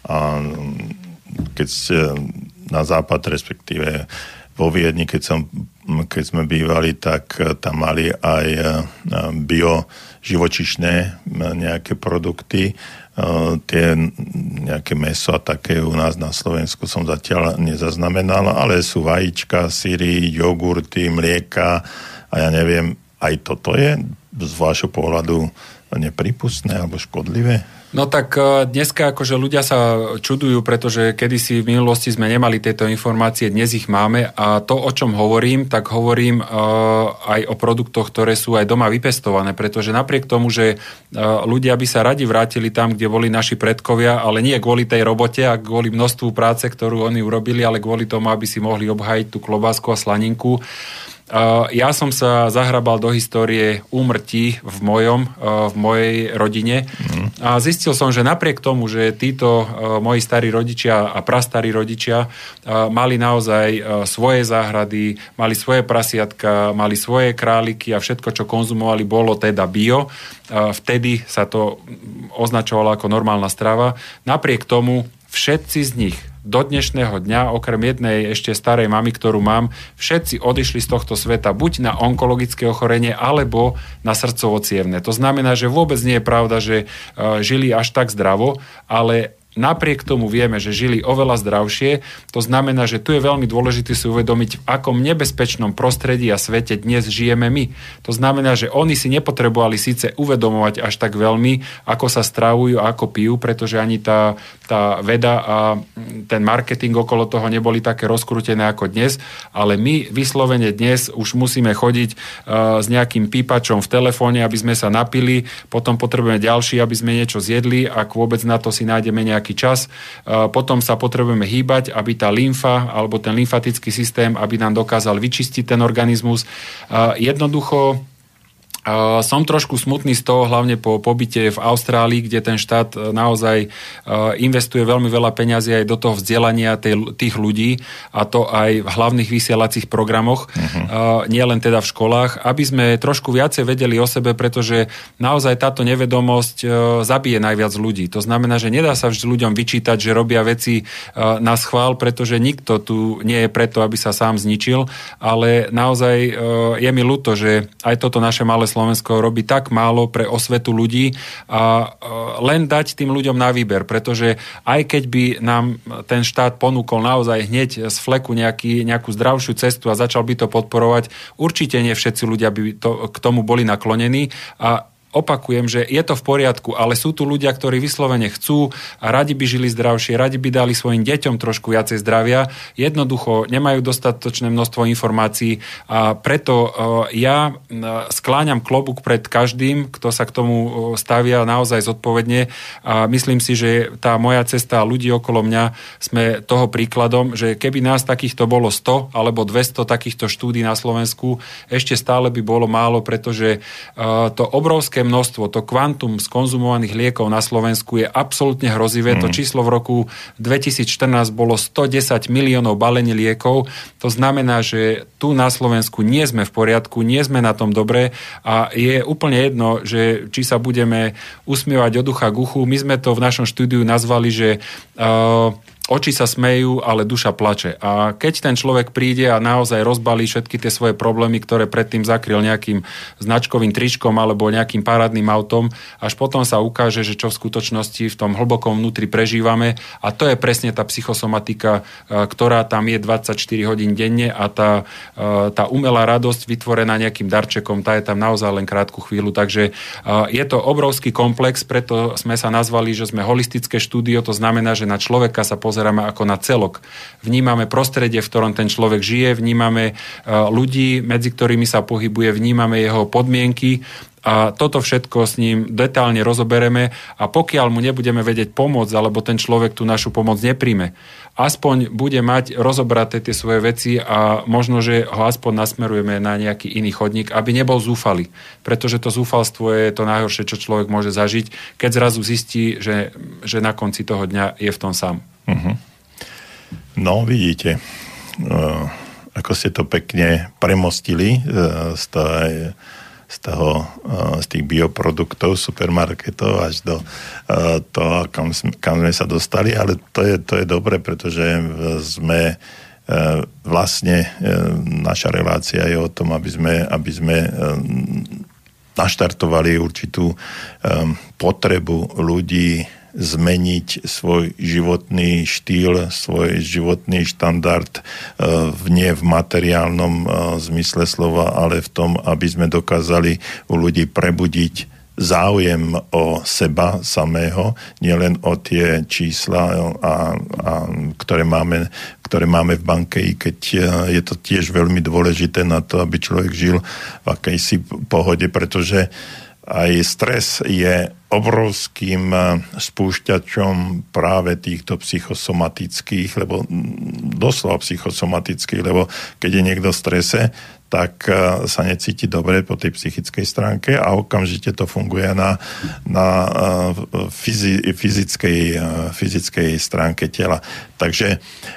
Keď na západ, respektíve vo Viedni, keď sme bývali, tak tam mali aj bio živočišné nejaké produkty. Tie nejaké mäso a také u nás na Slovensku som zatiaľ nezaznamenal, ale sú vajíčka, syry, jogurty, mlieka a ja neviem, aj toto je z vášho pohľadu neprípustné alebo škodlivé? No tak dneska akože ľudia sa čudujú, pretože kedysi v minulosti sme nemali tieto informácie, dnes ich máme a to, o čom hovorím, tak hovorím aj o produktoch, ktoré sú aj doma vypestované, pretože napriek tomu, že ľudia by sa radi vrátili tam, kde boli naši predkovia, ale nie kvôli tej robote a kvôli množstvu práce, ktorú oni urobili, ale kvôli tomu, aby si mohli obhájiť tú klobásku a slaninku. Ja som sa zahrabal do histórie úmrtí v mojej rodine a zistil som, že napriek tomu, že títo moji starí rodičia a prastarí rodičia mali naozaj svoje záhrady, mali svoje prasiatka, mali svoje králiky a všetko, čo konzumovali, bolo teda bio. Vtedy sa to označovalo ako normálna strava. Napriek tomu všetci z nich do dnešného dňa, okrem jednej ešte starej mamy, ktorú mám, všetci odišli z tohto sveta buď na onkologické ochorenie, alebo na srdcovo-cievne. To znamená, že vôbec nie je pravda, že žili až tak zdravo, ale napriek tomu vieme, že žili oveľa zdravšie. To znamená, že tu je veľmi dôležité si uvedomiť, v akom nebezpečnom prostredí a svete dnes žijeme my. To znamená, že oni si nepotrebovali síce uvedomovať až tak veľmi, ako sa stravujú a ako pijú, pretože ani tá veda a ten marketing okolo toho neboli také rozkrútené ako dnes, ale my vyslovene dnes už musíme chodiť s nejakým pípačom v telefóne, aby sme sa napili, potom potrebujeme ďalší, aby sme niečo zjedli, ak vôbec na to si nájdeme nejaký čas. Potom sa potrebujeme hýbať, aby tá lymfa alebo ten lymfatický systém, aby nám dokázal vyčistiť ten organizmus. Jednoducho som trošku smutný z toho, hlavne po pobyte v Austrálii, kde ten štát naozaj investuje veľmi veľa peňazí aj do toho vzdelania tých ľudí, a to aj v hlavných vysielacích programoch, nie len teda v školách, aby sme trošku viacej vedeli o sebe, pretože naozaj táto nevedomosť zabije najviac ľudí. To znamená, že nedá sa vždy ľuďom vyčítať, že robia veci na schvál, pretože nikto tu nie je preto, aby sa sám zničil, ale naozaj je mi ľúto, že aj toto naše malé Slovensko robí tak málo pre osvetu ľudí a len dať tým ľuďom na výber, pretože aj keď by nám ten štát ponúkol naozaj hneď z fleku nejakú zdravšiu cestu a začal by to podporovať, určite nie všetci ľudia by k tomu boli naklonení a opakujem, že je to v poriadku, ale sú tu ľudia, ktorí vyslovene chcú a radi by žili zdravšie, radi by dali svojim deťom trošku viacej zdravia, jednoducho nemajú dostatočné množstvo informácií a preto ja skláňam klobúk pred každým, kto sa k tomu stavia naozaj zodpovedne a myslím si, že tá moja cesta a ľudí okolo mňa sme toho príkladom, že keby nás takýchto bolo 100 alebo 200 takýchto štúdí na Slovensku, ešte stále by bolo málo, pretože to obrovské množstvo, to kvantum skonzumovaných liekov na Slovensku je absolútne hrozivé. To číslo v roku 2014 bolo 110 miliónov balení liekov. To znamená, že tu na Slovensku nie sme v poriadku, nie sme na tom dobre a je úplne jedno, že či sa budeme usmievať od ucha k uchu. My sme to v našom štúdiu nazvali, že oči sa smejú, ale duša plače. A keď ten človek príde a naozaj rozbalí všetky tie svoje problémy, ktoré predtým zakryl nejakým značkovým tričkom alebo nejakým parádnym autom, až potom sa ukáže, že čo v skutočnosti v tom hlbokom vnútri prežívame. A to je presne tá psychosomatika, ktorá tam je 24 hodín denne a tá umelá radosť vytvorená nejakým darčekom, tá je tam naozaj len krátku chvíľu. Takže je to obrovský komplex, preto sme sa nazvali, že sme holistické štúdio, to znamená, že na človeka sa pozerá pozeráme ako na celok. Vnímame prostredie, v ktorom ten človek žije, vnímame ľudí, medzi ktorými sa pohybuje, vnímame jeho podmienky a toto všetko s ním detálne rozobereme a pokiaľ mu nebudeme vedieť pomôcť, alebo ten človek tú našu pomoc nepríjme, aspoň bude mať rozobraté tie svoje veci a možno, že ho aspoň nasmerujeme na nejaký iný chodník, aby nebol zúfalý. Pretože to zúfalstvo je to najhoršie, čo človek môže zažiť, keď zrazu zistí, že na konci toho dňa je v tom sám. Uh-huh. No, vidíte, ako ste to pekne premostili z tých bioproduktov supermarketov až do toho, kam sme sa dostali, ale to je dobre, pretože sme vlastne naša relácia je o tom, aby sme naštartovali určitú potrebu ľudí zmeniť svoj životný štýl, svoj životný štandard nie v materiálnom zmysle slova, ale v tom, aby sme dokázali u ľudí prebudiť záujem o seba samého, nielen o tie čísla, ktoré máme v banke, i keď je to tiež veľmi dôležité na to, aby človek žil v akejsi pohode, pretože aj stres je obrovským spúšťačom práve týchto psychosomatických, lebo doslova psychosomatických, lebo keď je niekto v strese, tak sa necíti dobre po tej psychickej stránke a okamžite to funguje na fyzickej stránke tela. Takže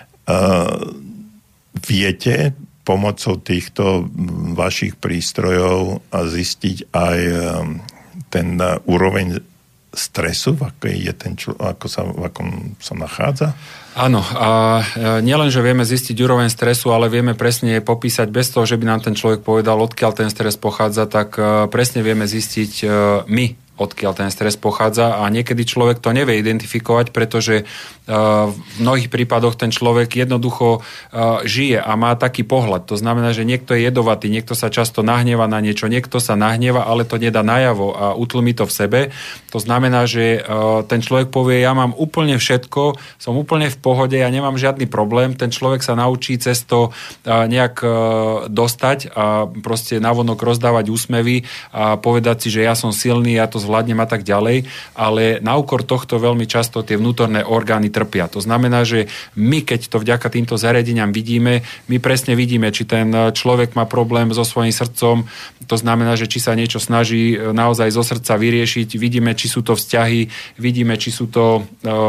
viete pomocou týchto vašich prístrojov zistiť aj ten úroveň stresu, v akom sa nachádza? Áno, a nielen, že vieme zistiť úroveň stresu, ale vieme presne popísať bez toho, že by nám ten človek povedal, odkiaľ ten stres pochádza, tak presne vieme zistiť my, odkiaľ ten stres pochádza a niekedy človek to nevie identifikovať, pretože v mnohých prípadoch ten človek jednoducho žije a má taký pohľad. To znamená, že niekto je jedovatý, niekto sa často nahneva na niečo, niekto sa nahneva, ale to nedá najavo a utlmí to v sebe. To znamená, že ten človek povie, ja mám úplne všetko, som úplne v pohode, ja nemám žiadny problém. Ten človek sa naučí cez to nejak dostať a proste navonok rozdávať úsmevy a povedať si, že ja som silný, ja to zvládnem a tak ďalej, ale na úkor tohto veľmi často tie vnútorné orgány trpia. To znamená, že my, keď to vďaka týmto zariadeniam vidíme, my presne vidíme, či ten človek má problém so svojím srdcom, to znamená, že či sa niečo snaží naozaj zo srdca vyriešiť, vidíme, či sú to vzťahy, vidíme, či sú to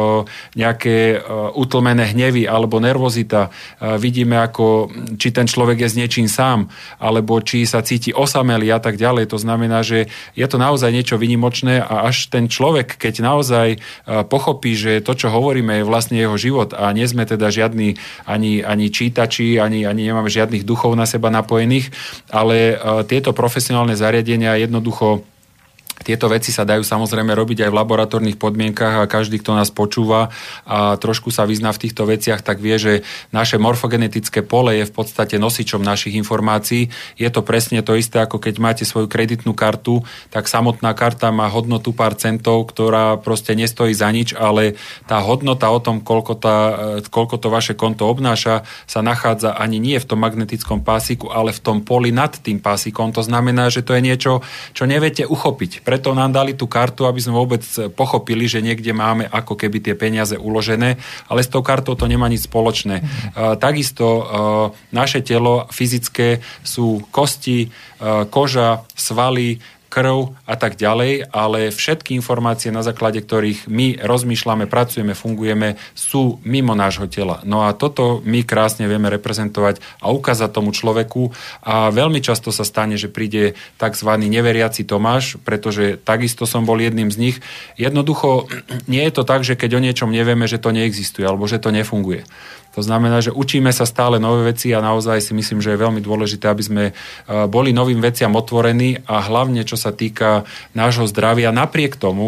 nejaké utlmené hnevy alebo nervozita, vidíme, či ten človek je s niečím sám, alebo či sa cíti osamelý a tak ďalej. To znamená, že je to naozaj niečo výnimočné a až ten človek, keď naozaj pochopí, že to, čo hovoríme, je vlastne jeho život a nie sme teda žiadni ani čítači, ani nemáme žiadnych duchov na seba napojených, ale tieto profesionálne zariadenia jednoducho tieto veci sa dajú samozrejme robiť aj v laboratórnych podmienkach a každý, kto nás počúva a trošku sa vyzná v týchto veciach, tak vie, že naše morfogenetické pole je v podstate nosičom našich informácií. Je to presne to isté, ako keď máte svoju kreditnú kartu, tak samotná karta má hodnotu pár centov, ktorá proste nestojí za nič, ale tá hodnota o tom, koľko to vaše konto obnáša, sa nachádza ani nie v tom magnetickom pásiku, ale v tom poli nad tým pásikom. To znamená, že to je niečo, čo neviete uchopiť. Preto nám dali tú kartu, aby sme vôbec pochopili, že niekde máme ako keby tie peniaze uložené, ale s tou kartou to nemá nič spoločné. Takisto naše telo fyzické sú kosti, koža, svaly, krv a tak ďalej, ale všetky informácie, na základe ktorých my rozmýšľame, pracujeme, fungujeme, sú mimo nášho tela. No a toto my krásne vieme reprezentovať a ukázať tomu človeku a veľmi často sa stane, že príde tzv. Neveriaci Tomáš, pretože takisto som bol jedným z nich. Jednoducho nie je to tak, že keď o niečom nevieme, že to neexistuje alebo že to nefunguje. To znamená, že učíme sa stále nové veci a naozaj si myslím, že je veľmi dôležité, aby sme boli novým veciam otvorení a hlavne, čo sa týka nášho zdravia, napriek tomu,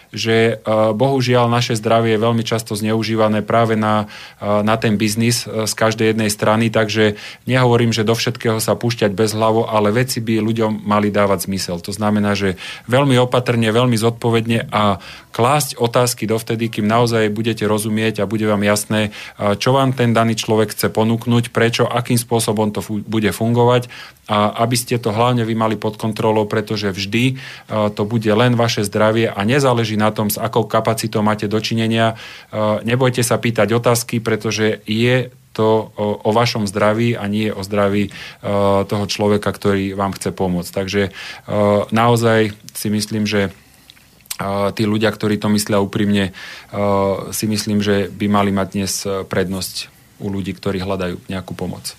že bohužiaľ naše zdravie je veľmi často zneužívané práve na ten biznis z každej jednej strany, takže nehovorím, že do všetkého sa púšťať bezhlavo, ale veci by ľuďom mali dávať zmysel. To znamená, že veľmi opatrne, veľmi zodpovedne a klásť otázky dovtedy, kým naozaj budete rozumieť a bude vám jasné, čo vám ten daný človek chce ponúknuť, prečo, akým spôsobom to bude fungovať a aby ste to hlavne vy mali pod kontrolou, pretože vždy to bude len vaše zdravie a nezáleží na tom, s akou kapacitou máte dočinenia. Nebojte sa pýtať otázky, pretože je to o vašom zdraví a nie o zdraví toho človeka, ktorý vám chce pomôcť. Takže naozaj si myslím, že tí ľudia, ktorí to myslia úprimne, si myslím, že by mali mať dnes prednosť u ľudí, ktorí hľadajú nejakú pomoc.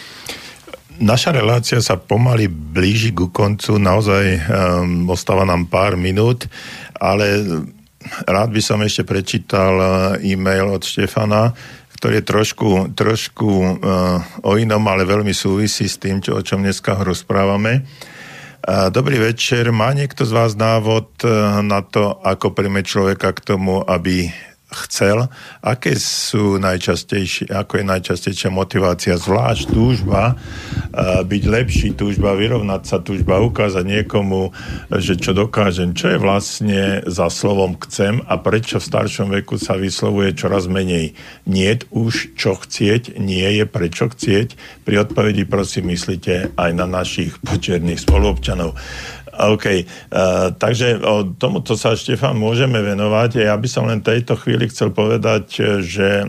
Naša relácia sa pomaly blíži ku koncu, naozaj ostáva nám pár minút, ale rád by som ešte prečítal e-mail od Štefana, ktorý je trošku o inom, ale veľmi súvisí s tým, o čom dneska rozprávame. Dobrý večer, má niekto z vás návod na to, ako príjme človeka k tomu, aby chcel? Ako je najčastejšia motivácia, zvlášť túžba byť lepší, túžba vyrovnať sa, túžba ukázať niekomu, že čo dokážem, čo je vlastne za slovom chcem a prečo v staršom veku sa vyslovuje čoraz menej. Niet už čo chcieť, nie je prečo chcieť. Pri odpovedi prosím myslíte aj na našich počerných spoluobčanov. OK, takže tomuto sa, Štefan, môžeme venovať. Ja by som len tejto chvíli chcel povedať, že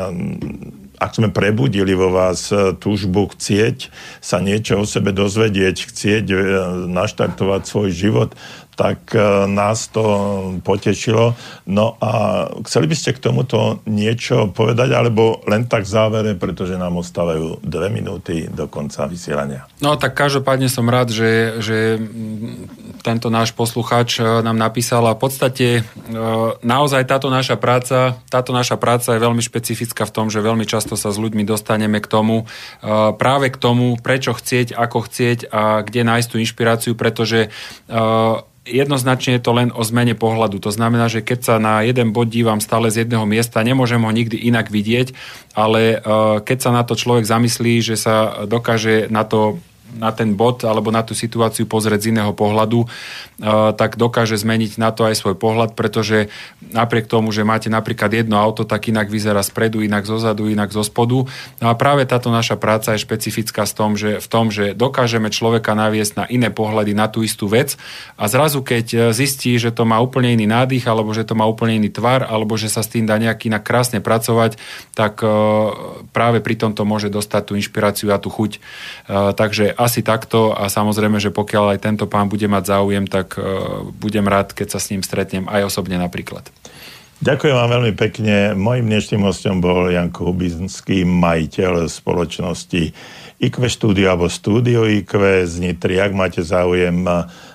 ak sme prebudili vo vás túžbu chcieť sa niečo o sebe dozvedieť, chcieť naštartovať svoj život, tak nás to potešilo. No a chceli by ste k tomuto niečo povedať, alebo len tak v závere, pretože nám ostávajú 2 minúty do konca vysielania. No tak každopádne som rád, že tento náš poslucháč nám napísal a v podstate naozaj táto naša práca je veľmi špecifická v tom, že veľmi často sa s ľuďmi dostaneme k tomu, práve k tomu, prečo chcieť, ako chcieť a kde nájsť tú inšpiráciu, pretože jednoznačne je to len o zmene pohľadu. To znamená, že keď sa na jeden bod dívam stále z jedného miesta, nemôžem ho nikdy inak vidieť, ale keď sa na to človek zamyslí, že sa dokáže na ten bod alebo na tú situáciu pozrieť z iného pohľadu, tak dokáže zmeniť na to aj svoj pohľad, pretože napriek tomu, že máte napríklad jedno auto, tak inak vyzerá spredu, inak zozadu, inak zo spodu. No a práve táto naša práca je špecifická v tom, že dokážeme človeka naviesť na iné pohľady na tú istú vec a zrazu keď zistí, že to má úplne iný nádych, alebo že to má úplne iný tvar, alebo že sa s tým dá nejak inak krásne pracovať, tak práve pri tomto môže dostať tú inšpiráciu a tú chuť. Takže asi takto a samozrejme, že pokiaľ aj tento pán bude mať záujem, tak budem rád, keď sa s ním stretnem aj osobne napríklad. Ďakujem vám veľmi pekne. Mojím dnešným hostom bol Janko Hubinský, majiteľ spoločnosti IQ Studio alebo Studio IQ z Nitry. Ak máte záujem,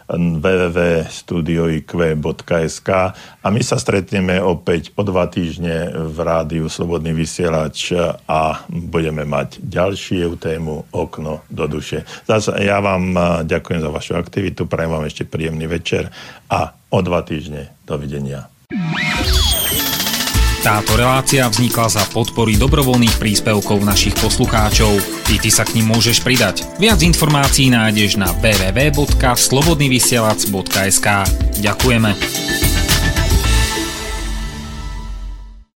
www.studioiq.sk a my sa stretneme opäť o 2 týždne v rádiu Slobodný vysielač a budeme mať ďalšiu tému Okno do duše. Zase ja vám ďakujem za vašu aktivitu, prajem vám ešte príjemný večer a o 2 týždne dovidenia. Táto relácia vznikla za podpory dobrovoľných príspevkov našich poslucháčov. Ty sa k nim môžeš pridať. Viac informácií nájdeš na www.slobodnyvysielac.sk. Ďakujeme.